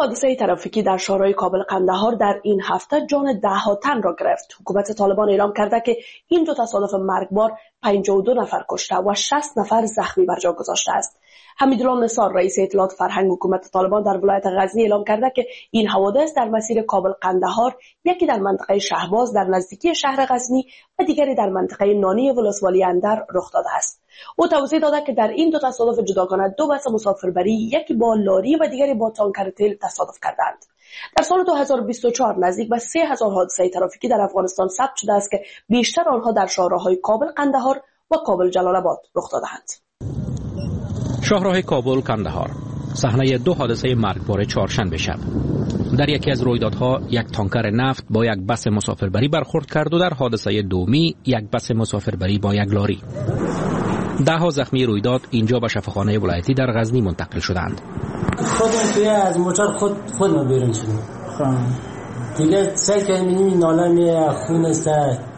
حادثه ترافیکی در شهرهای کابل قندهار در این هفته جان ده‌ها تن را گرفت. حکومت طالبان اعلام کرده که این دو تصادف مرگبار 52 نفر کشته و 60 نفر زخمی بر جا گذاشته است. حمیدالله نثار رئیس اطلاعات فرهنگ حکومت طالبان در ولایت غزنی اعلام کرده که این حوادث در مسیر کابل قندهار، یکی در منطقه شهباز در نزدیکی شهر غزنی و دیگری در منطقه نانی ولسوالی اندر رخ داده است. او توضیح داده که در این دو تصادف جداگانه دو بس مسافربری، یکی با لاری و دیگری با تانکر تیل تصادف کردند. در سال 2024 نزدیک به 3000 حادثه ترافیکی در افغانستان ثبت شده است که بیشتر آنها در شاهراه‌های کابل قندهار و کابل جلال آباد رخ داده‌اند. شاهراه کابل قندهار صحنه دو حادثه مرگبار چهارشنبه شب. در یکی از رویدادها یک تانکر نفت با یک بس مسافربری برخورد کرد و در حادثه دومی یک بس مسافربری با یک لاری. 10 زخمی رویداد اینجا به شفاخانه ولایتی در غزنی منتقل شدند. خودم توی از موتور خودم بیرون شدم. دیگه سل که می‌بینی ناله میه خون است،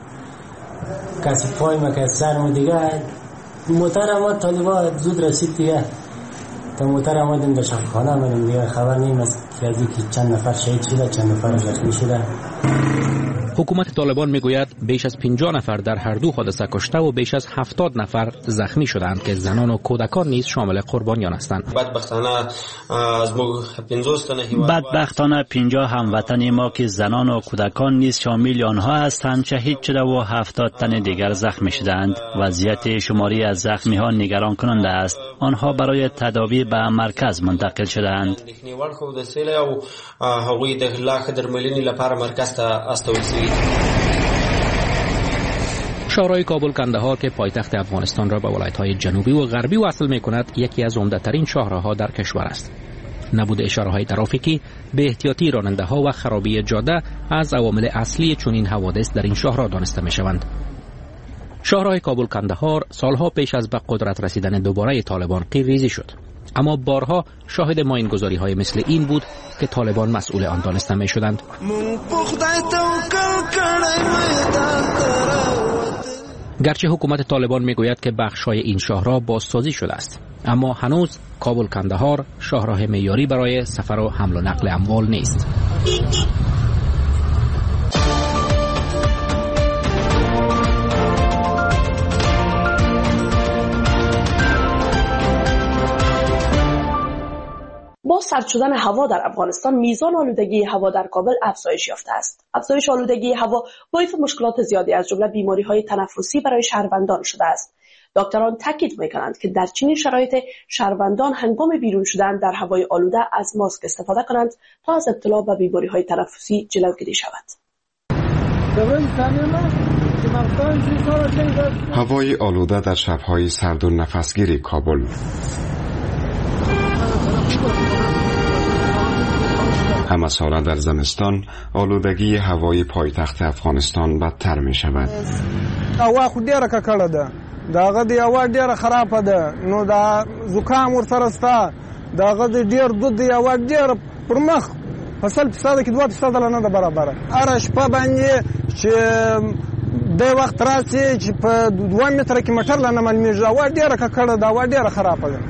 کسی پای مکه سرم دیگه موتور ما طالبا زود رسید دیگه. تا موتور آمدیم در شفاخانه منم دیگه خبر نیم از که چند نفر شهید شده، چند نفر زخمی شده. حکومت طالبان میگوید بیش از 50 نفر در هر دو حادثه کشته و بیش از 70 نفر زخمی شدند که زنان و کودکان نیز شامل قربانیان هستند. بدبختانه 50 هموطن ما که زنان و کودکان نیز شامل آنها هستند شهید شده و 70 تن دیگر زخمی شدند. وضعیت شماری از زخمی ها نگران کننده است. آنها برای تداوی به مرکز منتقل شدند. شاهراه کابل قندهار که پایتخت افغانستان را به ولایت‌های جنوبی و غربی وصل می‌کند، یکی از عمده‌ترین شاهراه‌ها در کشور است. نبود اشاره‌های ترافیکی، به احتیاطی راننده‌ها و خرابی جاده از عوامل اصلی چنین حوادث در این شاهراه دانسته می‌شوند. شاهراه کابل قندهار سالها پیش از به قدرت رسیدن دوباره طالبان قیرریزی شد، اما بارها شاهد ماینگذاری‌های مثل این بود که طالبان مسئول آن دانسته می‌شدند. گرچه حکومت طالبان میگوید که بخش‌های این شاهراه بازسازی شده است، اما هنوز کابل قندهار شاهراه معیاری برای سفر و حمل و نقل اموال نیست. با سرد شدن هوا در افغانستان میزان آلودگی هوا در کابل افزایش یافته است. افزایش آلودگی هوا باعث مشکلات زیادی از جمله بیماری‌های تنفسی برای شهروندان شده است. دکتران تاکید می‌کنند که در چنین شرایط شهروندان هنگام بیرون شدن در هوای آلوده از ماسک استفاده کنند تا از ابتلا به بیماری‌های تنفسی جلوگیری شود. هوای آلوده در شب‌های سرد و نفسگیر کابل. همه ساله در زمستان آلودگی هوای پایتخت افغانستان بدتر می شود. هوا خو ډیره ککړه ده، داغه دی هوا ډیره خرابه ده، نو دا زکام ورسره ستا، داغه دی ډیر دود دی هوا ډیره پرمخ فصل فساد کې 2% نه ده برابر. هر شپه باندې چې د وخت راسي چې په 2 متره کې مټر لنه ملمیږي، هوا ډیره ککړه ده، هوا ډیره خرابه ده.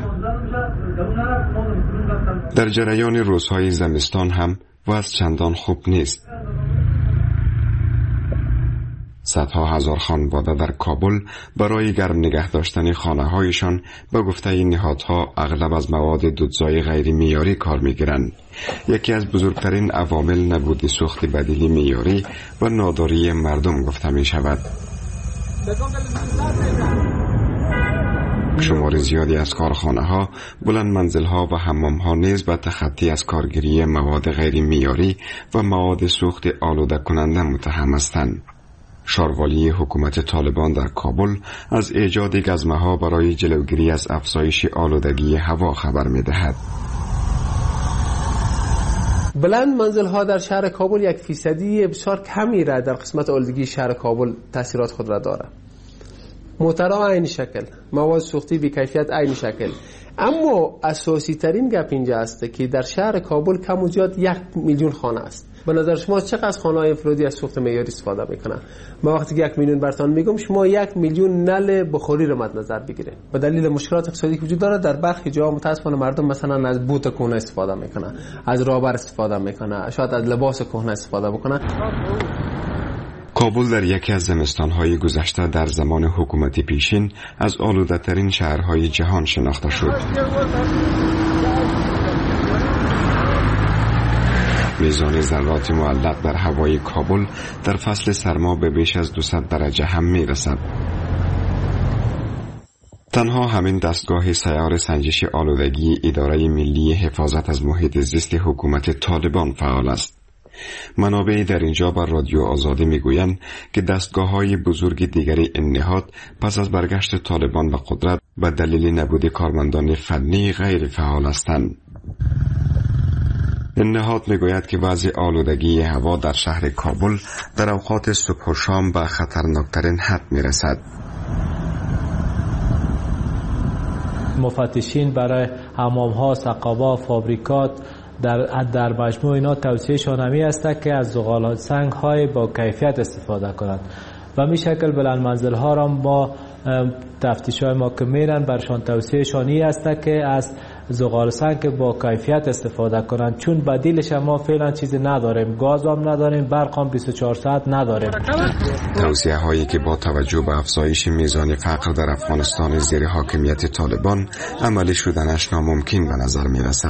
در جریان روزهای زمستان هم وضع چندان خوب نیست. صدها هزار خانواده در کابل برای گرم نگه داشتن خانه‌هایشان به گفته این نهادها اغلب از مواد دودزای غیر معیاری کار می‌گیرند. یکی از بزرگترین عوامل نبود سوخت بدیلی معیاری و ناداری مردم گفته می‌شود. شمار زیادی از کارخانه‌ها، بلند منزل‌ها و حمام‌ها نیز به تخطی از کارگیری مواد غیر معیاری و مواد سوخت آلوده کننده متهم هستند. شاروالی حکومت طالبان در کابل از ایجاد گزمه‌ها برای جلوگیری از افزایش آلودگی هوا خبر می‌دهد. بلند منزل‌ها در شهر کابل 1% بسیار کمی را در قسمت آلودگی شهر کابل تاثیرات خود را دارد. محترم عین شکل، مواد سوختی بی کیفیت عین شکل. اما اساسی ترین گپ اینجا است که در شهر کابل کم و زیاد 1 میلیون خانه است به نظر شما چقدر خانه‌های انفرادی از سوخت معیاری استفاده میکنن؟ ما وقتی که 1 میلیون برتان میگم، شما 1 میلیون نل بخاری رو مد نظر بگیرید. به دلیل مشکلات اقتصادی که وجود داره در برخی جاها متاسفانه مردم مثلا از بوت کهنه استفاده میکنن، از رابر استفاده میکنن، شاید از لباس کهنه استفاده بکنن. کابل در یکی از زمستان‌های گذشته در زمان حکومت پیشین از آلوده‌ترین شهرهای جهان شناخته شد. میزان ذرات معلق در هوای کابل در فصل سرما به بیش از 200 درجه هم میرسد. تنها همین دستگاه سیار سنجش آلودگی اداره ملی حفاظت از محیط زیست حکومت طالبان فعال است. منابع در اینجا بر رادیو آزادی میگویند که دستگاه‌های بزرگ دیگری این نهاد پس از برگشت طالبان به قدرت به دلیل نبود کارمندان فنی غیر فعال هستند. این نهاد میگوید که وضع آلودگی هوا در شهر کابل در اوقات صبح و شام به خطرناکترین حد میرسد. مفتشین برای حمام‌ها، سقاب‌ها، فابریکات در مجموع اینا توصیه‌شان همی است که از زغال سنگ‌های با کیفیت استفاده کنند و می شکل بلند منزل‌ها را ما تفتیش‌های ما که میرن برشان توصیه‌شان این است که از زغال سنگ با کیفیت استفاده کنند، چون بدیلش ما فعلا چیزی نداریم، گاز هم نداریم، برق هم 24 ساعت نداریم. توصیه هایی که با توجه به افزایش میزان فقر در افغانستان زیر حاکمیت طالبان عملی شدنش ناممکن به نظر می رسد.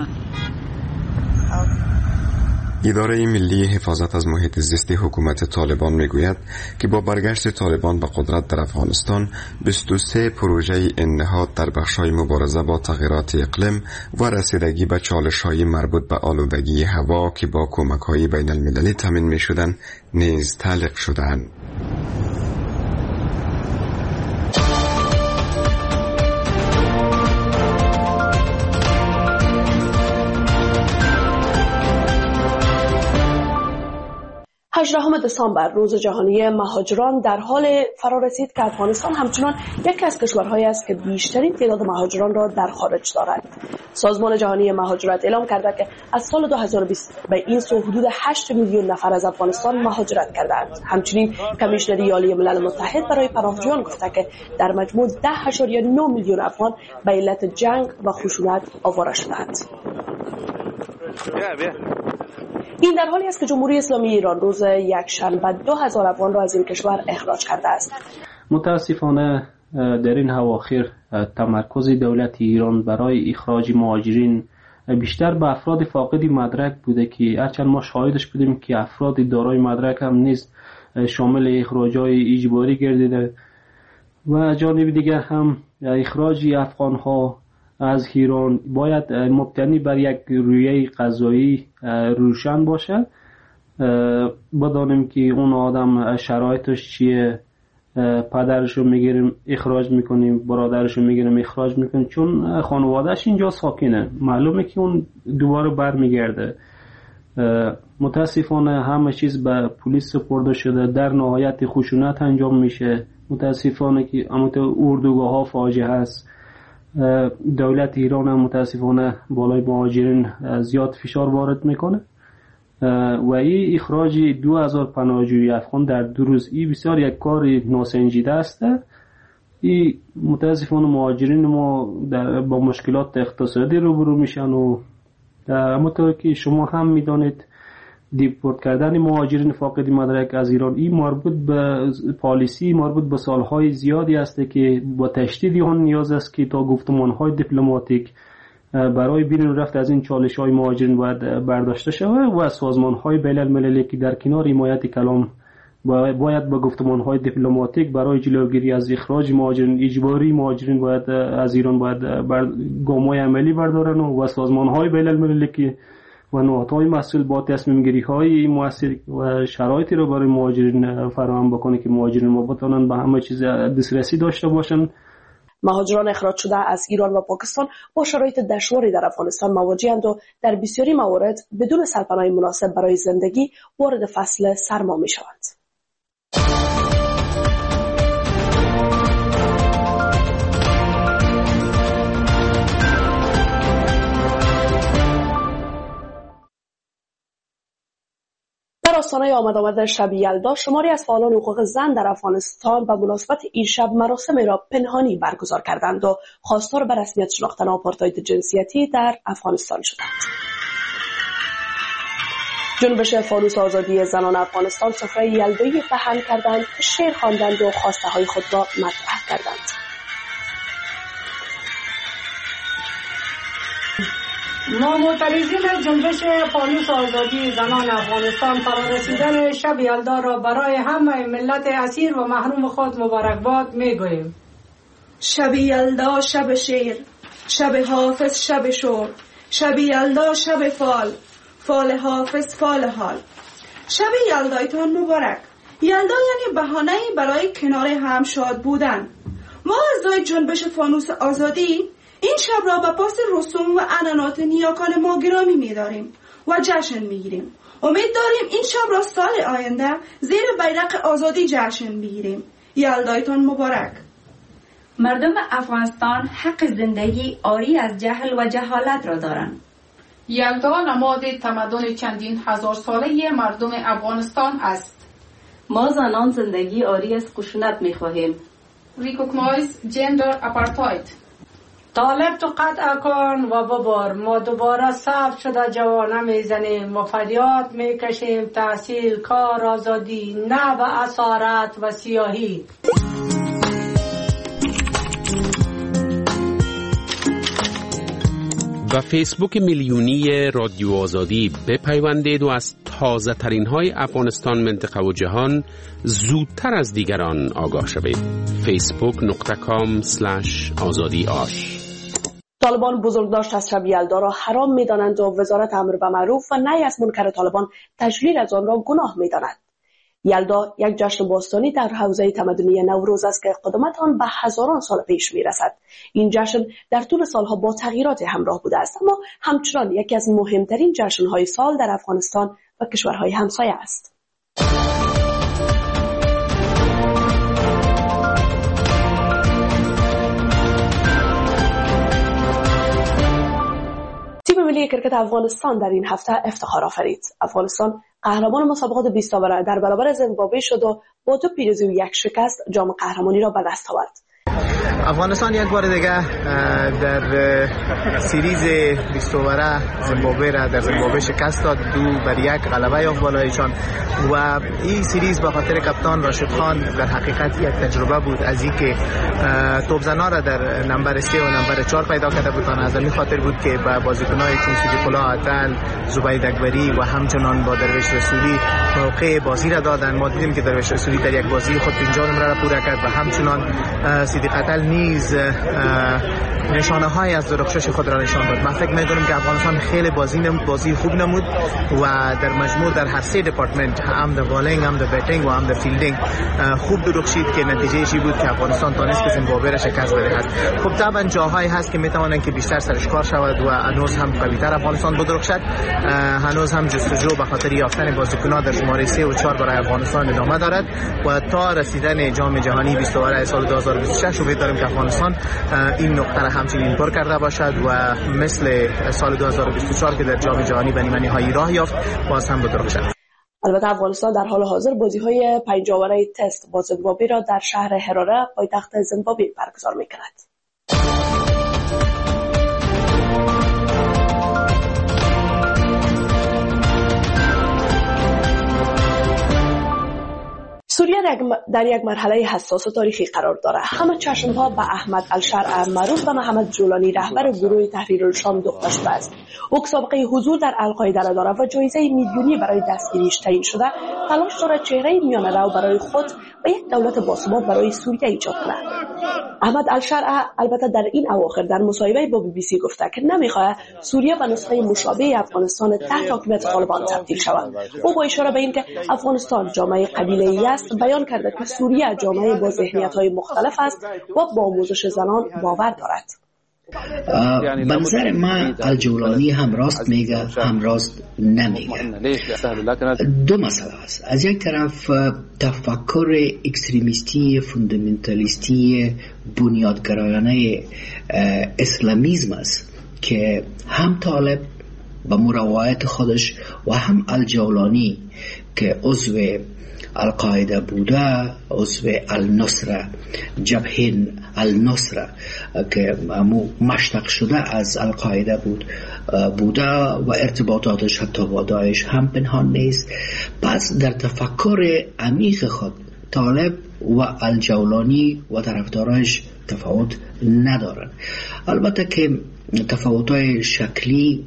اداره ملی حفاظت از محیط زیست حکومت طالبان میگوید که با برگشت طالبان به قدرت در افغانستان 23 پروژه این نهاد در بخش‌های مبارزه با تغییرات اقلیم و رسیدگی به چالش‌های مربوط به آلودگی هوا که با کمک‌های بین المللی تامین می‌شدند نیز تعلیق شدند. دسامبر روز جهانی مهاجران در حال فرارسید که افغانستان همچنان یکی از کشورهایی است که بیشترین تعداد مهاجران را در خارج دارد. سازمان جهانی مهاجرت اعلام کرده که از سال 2020 به این سو حدود 8 میلیون نفر از افغانستان مهاجرت کردند. همچنین کمیشنری عالی ملل متحد برای پناهجویان گفته که در مجموع 10.9 میلیون افغان به علت جنگ و خشونت آواره شدند. این در حالی است که جمهوری اسلامی ایران روز یکشنبه 2000 افغان را از این کشور اخراج کرده است. متاسفانه در این اواخر تمرکز دولت ایران برای اخراج مهاجرین بیشتر به افراد فاقد مدرک بوده که هرچند ما شاهدش بودیم که افراد دارای مدرک هم نیز شامل اخراج‌های اجباری گردیده و جانب دیگر هم اخراج افغان‌ها از ایران باید مبتنی بر یک رویه قضایی روشن باشه. بدانیم که اون آدم شرایطش چیه، پدرشو میگیریم اخراج میکنیم، برادرشو میگیریم اخراج میکنیم، چون خانوادهش اینجا ساکنه، معلومه که اون دوباره برمیگرده. متاسفانه همه چیز به پلیس سپرده شده، در نهایت خشونت انجام میشه. متاسفانه که اردوگاه ها فاجعه هست. دولت ایران هم متاسفانه بالای مهاجرین زیاد فشار وارد میکنه و این اخراج 2000 پناهجوی افغان در 2 روز این بسیار یک کار ناسنجیده است. این متاسفانه مهاجرین ما با مشکلات اقتصادی روبرو میشن و همونطور که شما هم میدانید دیپورت کردن مهاجرین فاقد مدرک از ایران این مربوط به پالیسی مربوط به سالهای زیادی است که با تشدید آن نیاز است که تا گفتمانهای دیپلماتیک برای بیرون رفت از این چالش‌های مهاجرین باید برداشته شود و سازمان‌های بین المللی که در کنار حمایت کلام باید با گفتمان‌های دیپلماتیک برای جلوگیری از اخراج مهاجرین اجباری مهاجرین باید از ایران باید گام‌های عملی بردارن و سازمان‌های بین المللی که و نهادهای مسئول با تصمیم گیری های مؤثر و شرایطی رو برای مهاجرین فراهم بکنه که مهاجرین ما بتونن به همه چیز دسترسی داشته باشن. مهاجران اخراج شده از ایران و پاکستان با شرایط دشواری در افغانستان مواجه‌اند و در بسیاری موارد بدون سرپناه مناسب برای زندگی وارد فصل سرما می‌شوند. آستانه آمد شب یلدا شماری از فعالان حقوق زن در افغانستان به مناسبت این شب مراسمی را پنهانی برگزار کردند و خواستار به رسمیت شناختن آپارتاید جنسیتی در افغانستان شدند. جنبش فانوس آزادی زنان افغانستان سفره یلدایی پهن کردند، شعر خواندند و خواسته های خود را مطرح کردند. ما معترضین جنبش فانوس آزادی زنان افغانستان فرارسیدن شب یلدا را برای همه ملت اسیر و محروم خود مبارکباد میگوییم. شب یلدا شب شیر، شب حافظ شب شور، شب یلدا شب فال، فال حافظ فال حال. شب یلدایتان مبارک. یلدا یعنی بهانه‌ای برای کنار هم شاد بودن. ما اعضای جنبش فانوس آزادی این شب را به پاس رسوم و عنعنات نیاکان ما گرامی می‌داریم و جشن می‌گیریم. امید داریم این شب را سال آینده زیر بیرق آزادی جشن بگیریم. یلدایتان مبارک. مردم افغانستان حق زندگی عاری از جهل و جهالت را دارند. یلدا نماد تمدن چندین هزار ساله مردم افغانستان است. ما زنان زندگی عاری از خشونت می‌خواهیم. Recognize gender apartheid. طالب تو قطع کن و ببار، ما دوباره صف شده جوانه میزنیم و فریاد میکشیم تحصیل، کار، آزادی، نه به اسارت و سیاهی. و فیسبوک میلیونی رادیو آزادی بپیوندید و از تازه ترین های افغانستان، منطقه و جهان زودتر از دیگران آگاه شوید. facebook.com/azadi-ash. طالبان بزرگداشت از شب یلدا را حرام می‌دانند و وزارت امر به معروف و نهی از منکر طالبان تجلیل از آن را گناه می‌داند. یلدا یک جشن باستانی در حوزه تمدنی نوروز است که قدمت آن به هزاران سال پیش می‌رسد. این جشن در طول سالها با تغییرات همراه بوده است، اما همچنان یکی از مهمترین جشن‌های سال در افغانستان و کشورهای همسایه است. تیم ملی کرکت افغانستان در این هفته افتخار آفرید. افغانستان قهرمان مسابقات 20 تاوره در برابر زیمبابوه شد و با 2 پیروزی و 1 شکست جام قهرمانی را به دست آورد. افغانستان یک بار دیگه در سریز 20 اوره زیمبابوه را در زیمبابوه شکست داد، 2-1 غلبه یافت بالایشان و این سریز به خاطر کپتان راشد خان در حقیقت یک تجربه بود از اینکه توپزنا را در نمبر 3 و نمبر 4 پیدا کرده بود. از همین خاطر بود که با بازیکن‌های چون سیدی‌الله عطل، زبید اکبری و همچنان با درویش رسولی موقع بازی را دادن. ما دیدیم که درویش رسولی در یک بازی خود 50 نمره را پوره کرد و همچنان صدیق عطل نیز نشانه های از درخشش خود را نشان داد. من فکر می‌کنم که افغانستان خیلی بازی خوب نمود و در مجموع در هر 3 دپارتمنت، هم در بالینگ، هم در بیتینگ و هم در فیلدینگ خوب درخشید که نتیجه‌اش بود که افغانستان تونست که زیمبابوه را شکست بدهد. خب طبعا جاهایی هست که میتوانند که بیشتر سرش کار شود و هنوز هم قوی‌تر افغانستان بدرخشد. هنوز هم جستجو به خاطر یافتن بازیکنان در شماره 3 و 4 برای افغانستان ادامه دارد و تا رسیدن جام جهانی 20 اوره سال 2026 امید داریم که افغانستان این نقطه را همچنین پر کرده باشد و مثل سال 2024 که در جام جهانی به نیمه‌نهایی راه یافت باز هم بدرخشد. البته افغانستان در حال حاضر بازی‌های 5 اوره تست با زیمبابوه را در شهر هراره پایتخت زیمبابوه برگزار می‌کند. سوریه در یک مرحله حساس و تاریخی قرار دارد. همه چشم‌ها به احمد الشرع معروف به محمد جولانی رهبر گروه تحریر الشام دوخته شده است. او سابقه حضور در القاعده را دارد و جایزه میلیونی برای دستگیریش تعیین شده. تلاش دارد چهره میانه‌رو برای خود و یک دولت باثبات برای سوریه ایجاد کند. احمد الشرع البته در این اواخر در مصاحبه با BBC گفته که نمی‌خواهد سوریه به نسخه مشابه افغانستان تحت حکومت طالبان تبدیل شود. او با اشاره به اینکه افغانستان جامعه قبیله‌ای است بیان کرده که سوریه جامعه با ذهنیت‌های مختلف است و با آموزش زنان باور دارد. به نظر من الجولانی هم راست میگه هم راست نمیگه. 2 مسئله است. از یک طرف تفکر اکستریمیستی فوندامنتالیستی بنیادگرایانه اسلامیسم است که هم طالب به مروایت خودش و هم الجولانی که عضو القاعده بوده، عضو النصره، جبهه النصره که مشتق شده از القاعده بوده و ارتباطاتش حتی با داعش هم پنهان نیست. پس در تفکر عمیق خود طالب و الجولانی و طرفدارانش تفاوت ندارن. البته که تفاوت‌های شکلی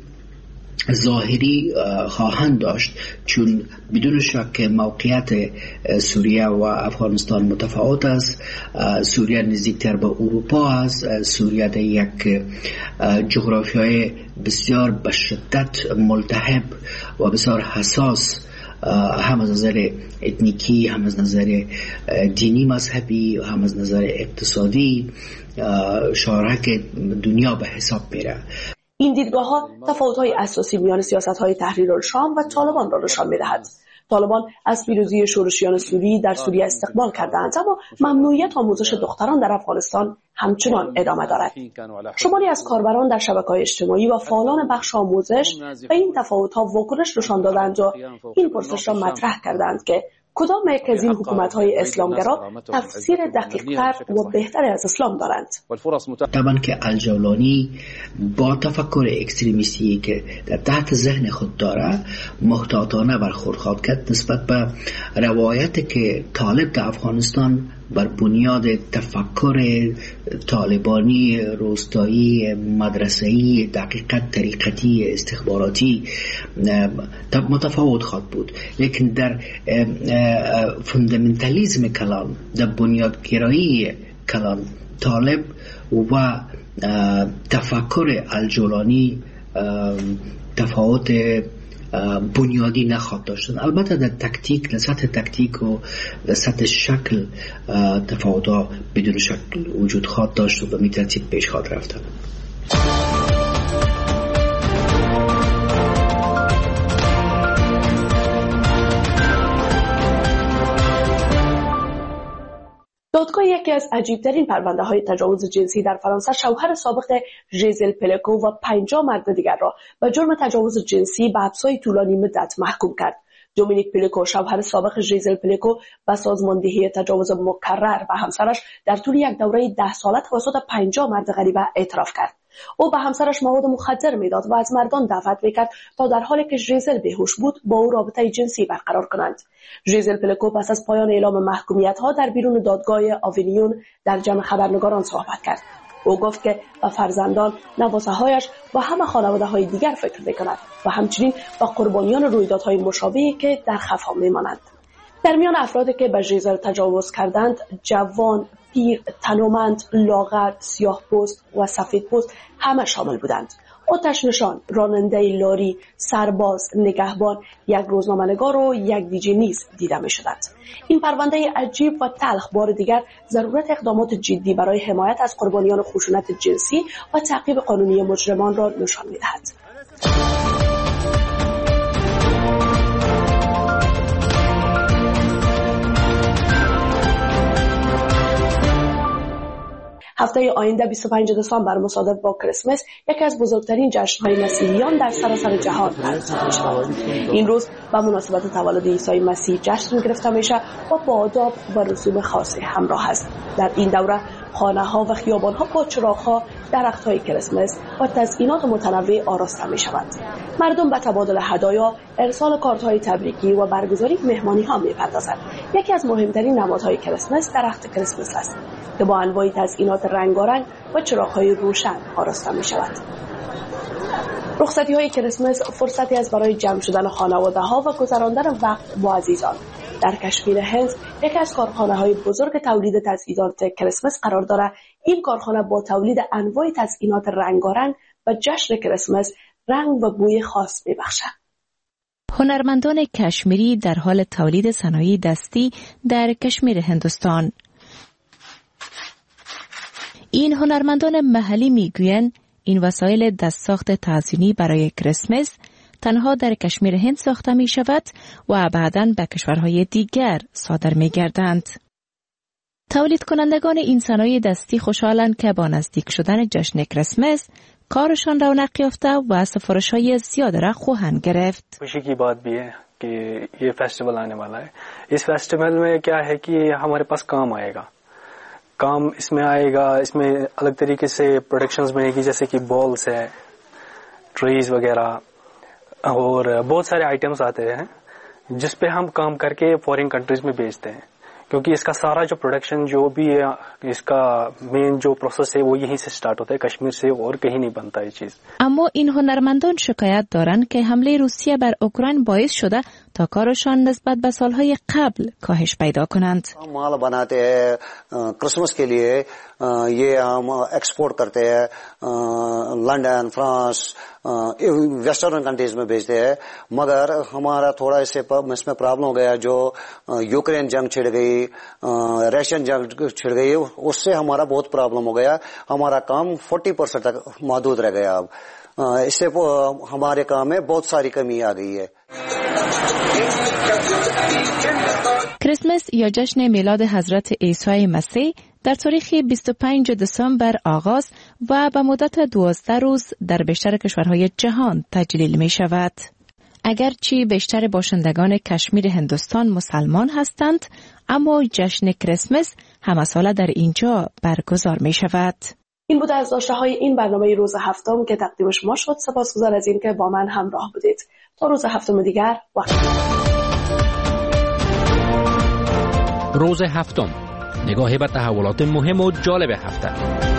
ظاهری خواهند داشت، چون بدون شک موقعیت سوریه و افغانستان متفاوت است. سوریه نزدیکتر به اروپا است. سوریه در یک جغرافیای بسیار به شدت ملتهب و بسیار حساس، هم از نظر اتنیکی، هم از نظر دینی مذهبی، هم از نظر اقتصادی شارک دنیا به حساب میره. این دیدگاه‌ها تفاوت‌های اساسی میان سیاست‌های تحریر الشام و طالبان را نشان می‌دهد. طالبان از پیروزی شورشیان سوری در سوریه استقبال کردند، اما ممنوعیت آموزش دختران در افغانستان همچنان ادامه دارد. شماری از کاربران در شبکه‌های اجتماعی و فعالان بخش آموزش به این تفاوت‌ها واکنش نشان دادند و این پرسش را مطرح کردند که کدام یک از این حکومت‌های اسلامگرا تفسیر دقیق‌تر و بهتر از اسلام دارند؟ طبعا که الجولانی با تفکر اکستریمیستی که در تحت ذهن خود داره محتاطانه برخورد خواهد کرد نسبت به روایتی که طالب در افغانستان بر بنیاد تفکر طالبانی روستایی مدرسه‌ای دقیقت طریقتی استخباراتی متفاوت خواهد بود. لیکن در فوندامنتالیسم کلان، در بنیادگرایی کلان طالب و تفکر الجولانی تفاوت بنیادی نخواهد داشتن. البته در تکتیک، در سطح تکتیک و در سطح شکل تفاوت‌ها بدون شکل وجود خواهد داشت و به این ترتیب پیش خواهد رفتن. دادگاه یکی از عجیب‌ترین پرونده‌های تجاوز جنسی در فرانسه شوهر سابق ژیزل پلکو و 50 مرد دیگر را به جرم تجاوز جنسی به حبس‌های طولانی مدت محکوم کرد. دومینیک پلکو، شوهر سابق ژیزل پلکو، به سازماندهی تجاوز مکرر به همسرش در طول یک دوره 10 ساله توسط 50 مرد غریبه اعتراف کرد. او به همسرش مواد مخدر میداد و از مردان دعوت میکرد تا در حالی که ژیزل بیهوش بود با او رابطه جنسی برقرار کنند. ژیزل پلکو پس از پایان اعلام محکومیت‌ها در بیرون دادگاه آوینیون در جمع خبرنگاران صحبت کرد. او گفت که به فرزندان، نواسه‌هایش و همه خانواده‌های دیگر فکر می‌کند و همچنین به قربانیان رویدادهای مشابهی که در خفا می‌مانند. در میان افرادی که به ژیزل تجاوز کردند، جوان، پیر، تنومند، لاغر، سیاه‌پوست و سفیدپوست همه شامل بودند. آتش نشان، راننده لاری، سرباز، نگهبان، یک روزنامه‌نگار و یک دیجی نیز دیده می‌شدند. این پرونده عجیب و تلخ بار دیگر ضرورت اقدامات جدی برای حمایت از قربانیان خشونت جنسی و تعقیب قانونی مجرمان را نشان می‌دهد. هفته آینده 25 دسامبر مصادف با کریسمس یکی از بزرگترین جشن‌های مسیحیان در سراسر جهان برگزار می‌شود. این روز به مناسبت تولد عیسی مسیح جشن گرفته میشه و با آداب و رسوم خاصی همراه است. در این دوره خانه‌ها و خیابان‌ها با چراغ‌ها، درخت‌های کریسمس و تزیینات متنوع آراسته می‌شوند. مردم به تبادل هدایا، ارسال کارت‌های تبریکی و برگزاری مهمانی‌ها می‌پردازند. یکی از مهمترین نمادهای کریسمس درخت کریسمس است که با انواع تزیینات رنگارنگ و چراغ‌های روشن آراسته می‌شود. رخصتی‌های کریسمس فرصتی است برای جمع شدن خانواده‌ها و گذراندن وقت با عزیزان. در کشمیر هند یکی از کارخانه‌های بزرگ تولید تزیینات کریسمس قرار دارد. این کارخانه با تولید انواع تزیینات رنگارنگ و جشن کریسمس رنگ و بوی خاص می‌بخشد. هنرمندان کشمیری در حال تولید صنایع دستی در کشمیر هندوستان. این هنرمندان محلی میگویند این وسایل دستساخت تزیینی برای کریسمس تنها در کشمیر هند ساخته می شود و بعداً به کشورهای دیگر صادر می گردند. تولید کنندگان این صنایع دستی خوشحالند که با نزدیک شدن جشن کریسمس کارشان رونق یافته و سفارش‌های زیاد را خواهند گرفت. खुशी की बात भी है कि ये फेस्टिवल आने वाला है। इस फेस्टिवल में क्या है कि हमारे पास काम आएगा, काम इसमें आएगा, इसमें अलग तरीके से प्रोडक्शंस बनेगी, जैसे कि बॉल्स है, ट्रीज वगैरह और बहुत सारे आइटम्स आते हैं जिस पे हम काम करके फॉरेन कंट्रीज में बेचते हैं, क्योंकि इसका सारा जो प्रोडक्शन जो भी है, इसका मेन जो प्रोसेस है वो यहीं से स्टार्ट होता है, कश्मीर से, और कहीं नहीं बनता ये चीज. اما این هنرمندان شکایت دارند که حمله روسیه بر اوکراین باعث شده تا کارشان نسبت به سالهای قبل کاهش پیدا کنند. माल बनाते हैं क्रिसमस के लिए, ये हम एक्सपोर्ट करते हैं लंदन, फ्रांस, वेस्टर्न कंट्रीज में भेजते हैं, मगर हमारा थोड़ा इसमें प्रॉब्लम हो गया. जो यूक्रेन जंग छिड़ गई, रशियन जंग छिड़ गई, उससे हमारा बहुत प्रॉब्लम हो गया. हमारा काम 40% तक महदूद रह गया. अब इससे हमारे काम में बहुत सारी कमी आ गई है. کریسمس یا جشن میلاد حضرت عیسی مسیح در تاریخ 25 دسامبر آغاز و به مدت 12 روز در بیشتر کشورهای جهان تجلیل می شود. اگرچه بیشتر باشندگان کشمیر هندوستان مسلمان هستند، اما جشن کریسمس همه ساله در اینجا برگزار می شود. این بود از داشته‌های این برنامه روز هفتم که تقدیم شما شد. سپاسگزار از این که با من همراه بودید. تا روز هفتم دیگر وقت. روز هفتم، نگاهی به تحولات مهم و جالب هفته.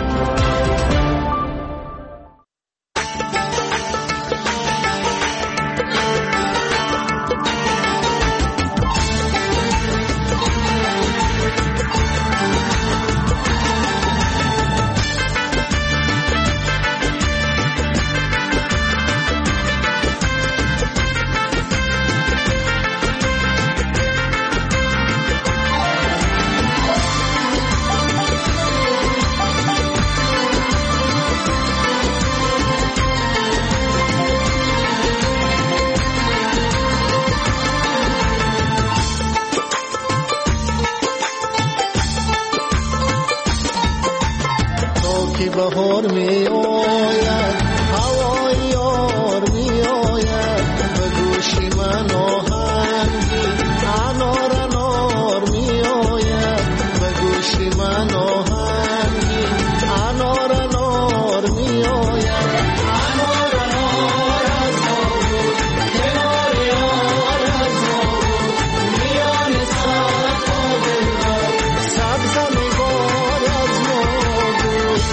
بهار می آید، هوای یار می آید، به گوشی من آهنگی انار انار می آید، به گوشی من آهنگی انار انار می آید. انار انار از ما بود، کنار یار از ما بود، میان صف و دلبر سبز نگار از ما بود.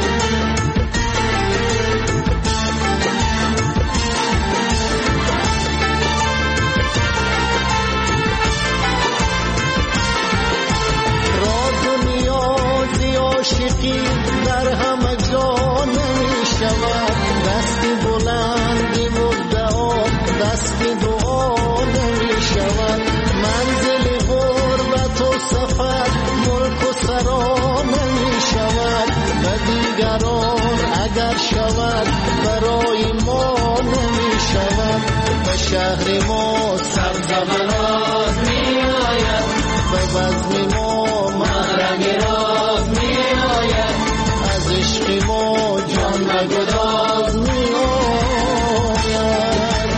عاشقی در همه جا نمی شود، دستی بلندی مدعا دستی دعا نمی شود. منزل غربت و سفر ملک و سرا نمی شود، و دیگران اگر شود برای ما نمی شود. به شهر ما سبز براز می آید، به بزم ما محرم راز می آید، از عشق ما جان و گداز می آید.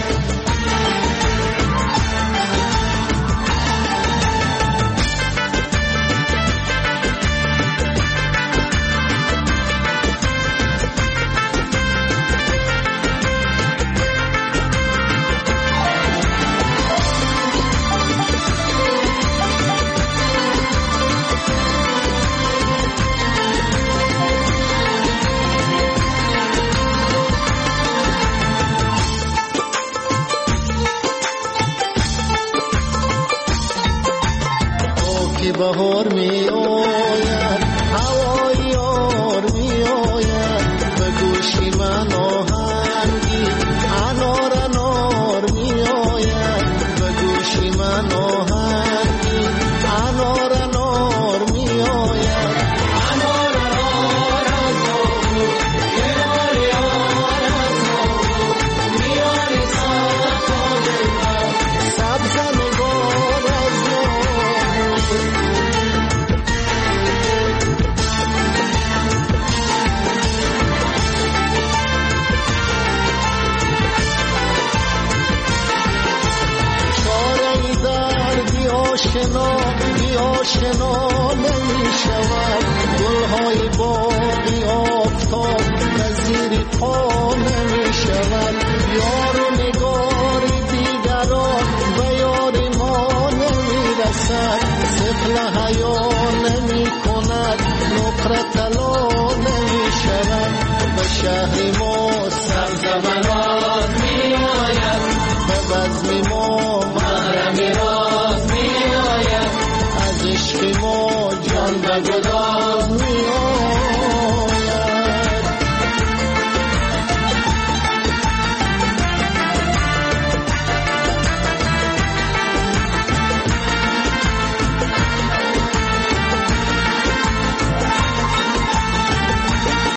بهار می آید، هوای یار می آید، به گوشی من آهنگی انار انار می آید، به گوشی من آهنگی انار انار می آید. انار انار از ما بود، کنار یار از ما بود، میان صف و دلبر سبز نگار از ما بود. آشنا نمی شود گلهای باقی آفتاب نظیر پا نمی شود یار و نگار دیگران و یار ما نمی رسد سفل حیا نمی کند نقره طلا نمی شود و شهر ما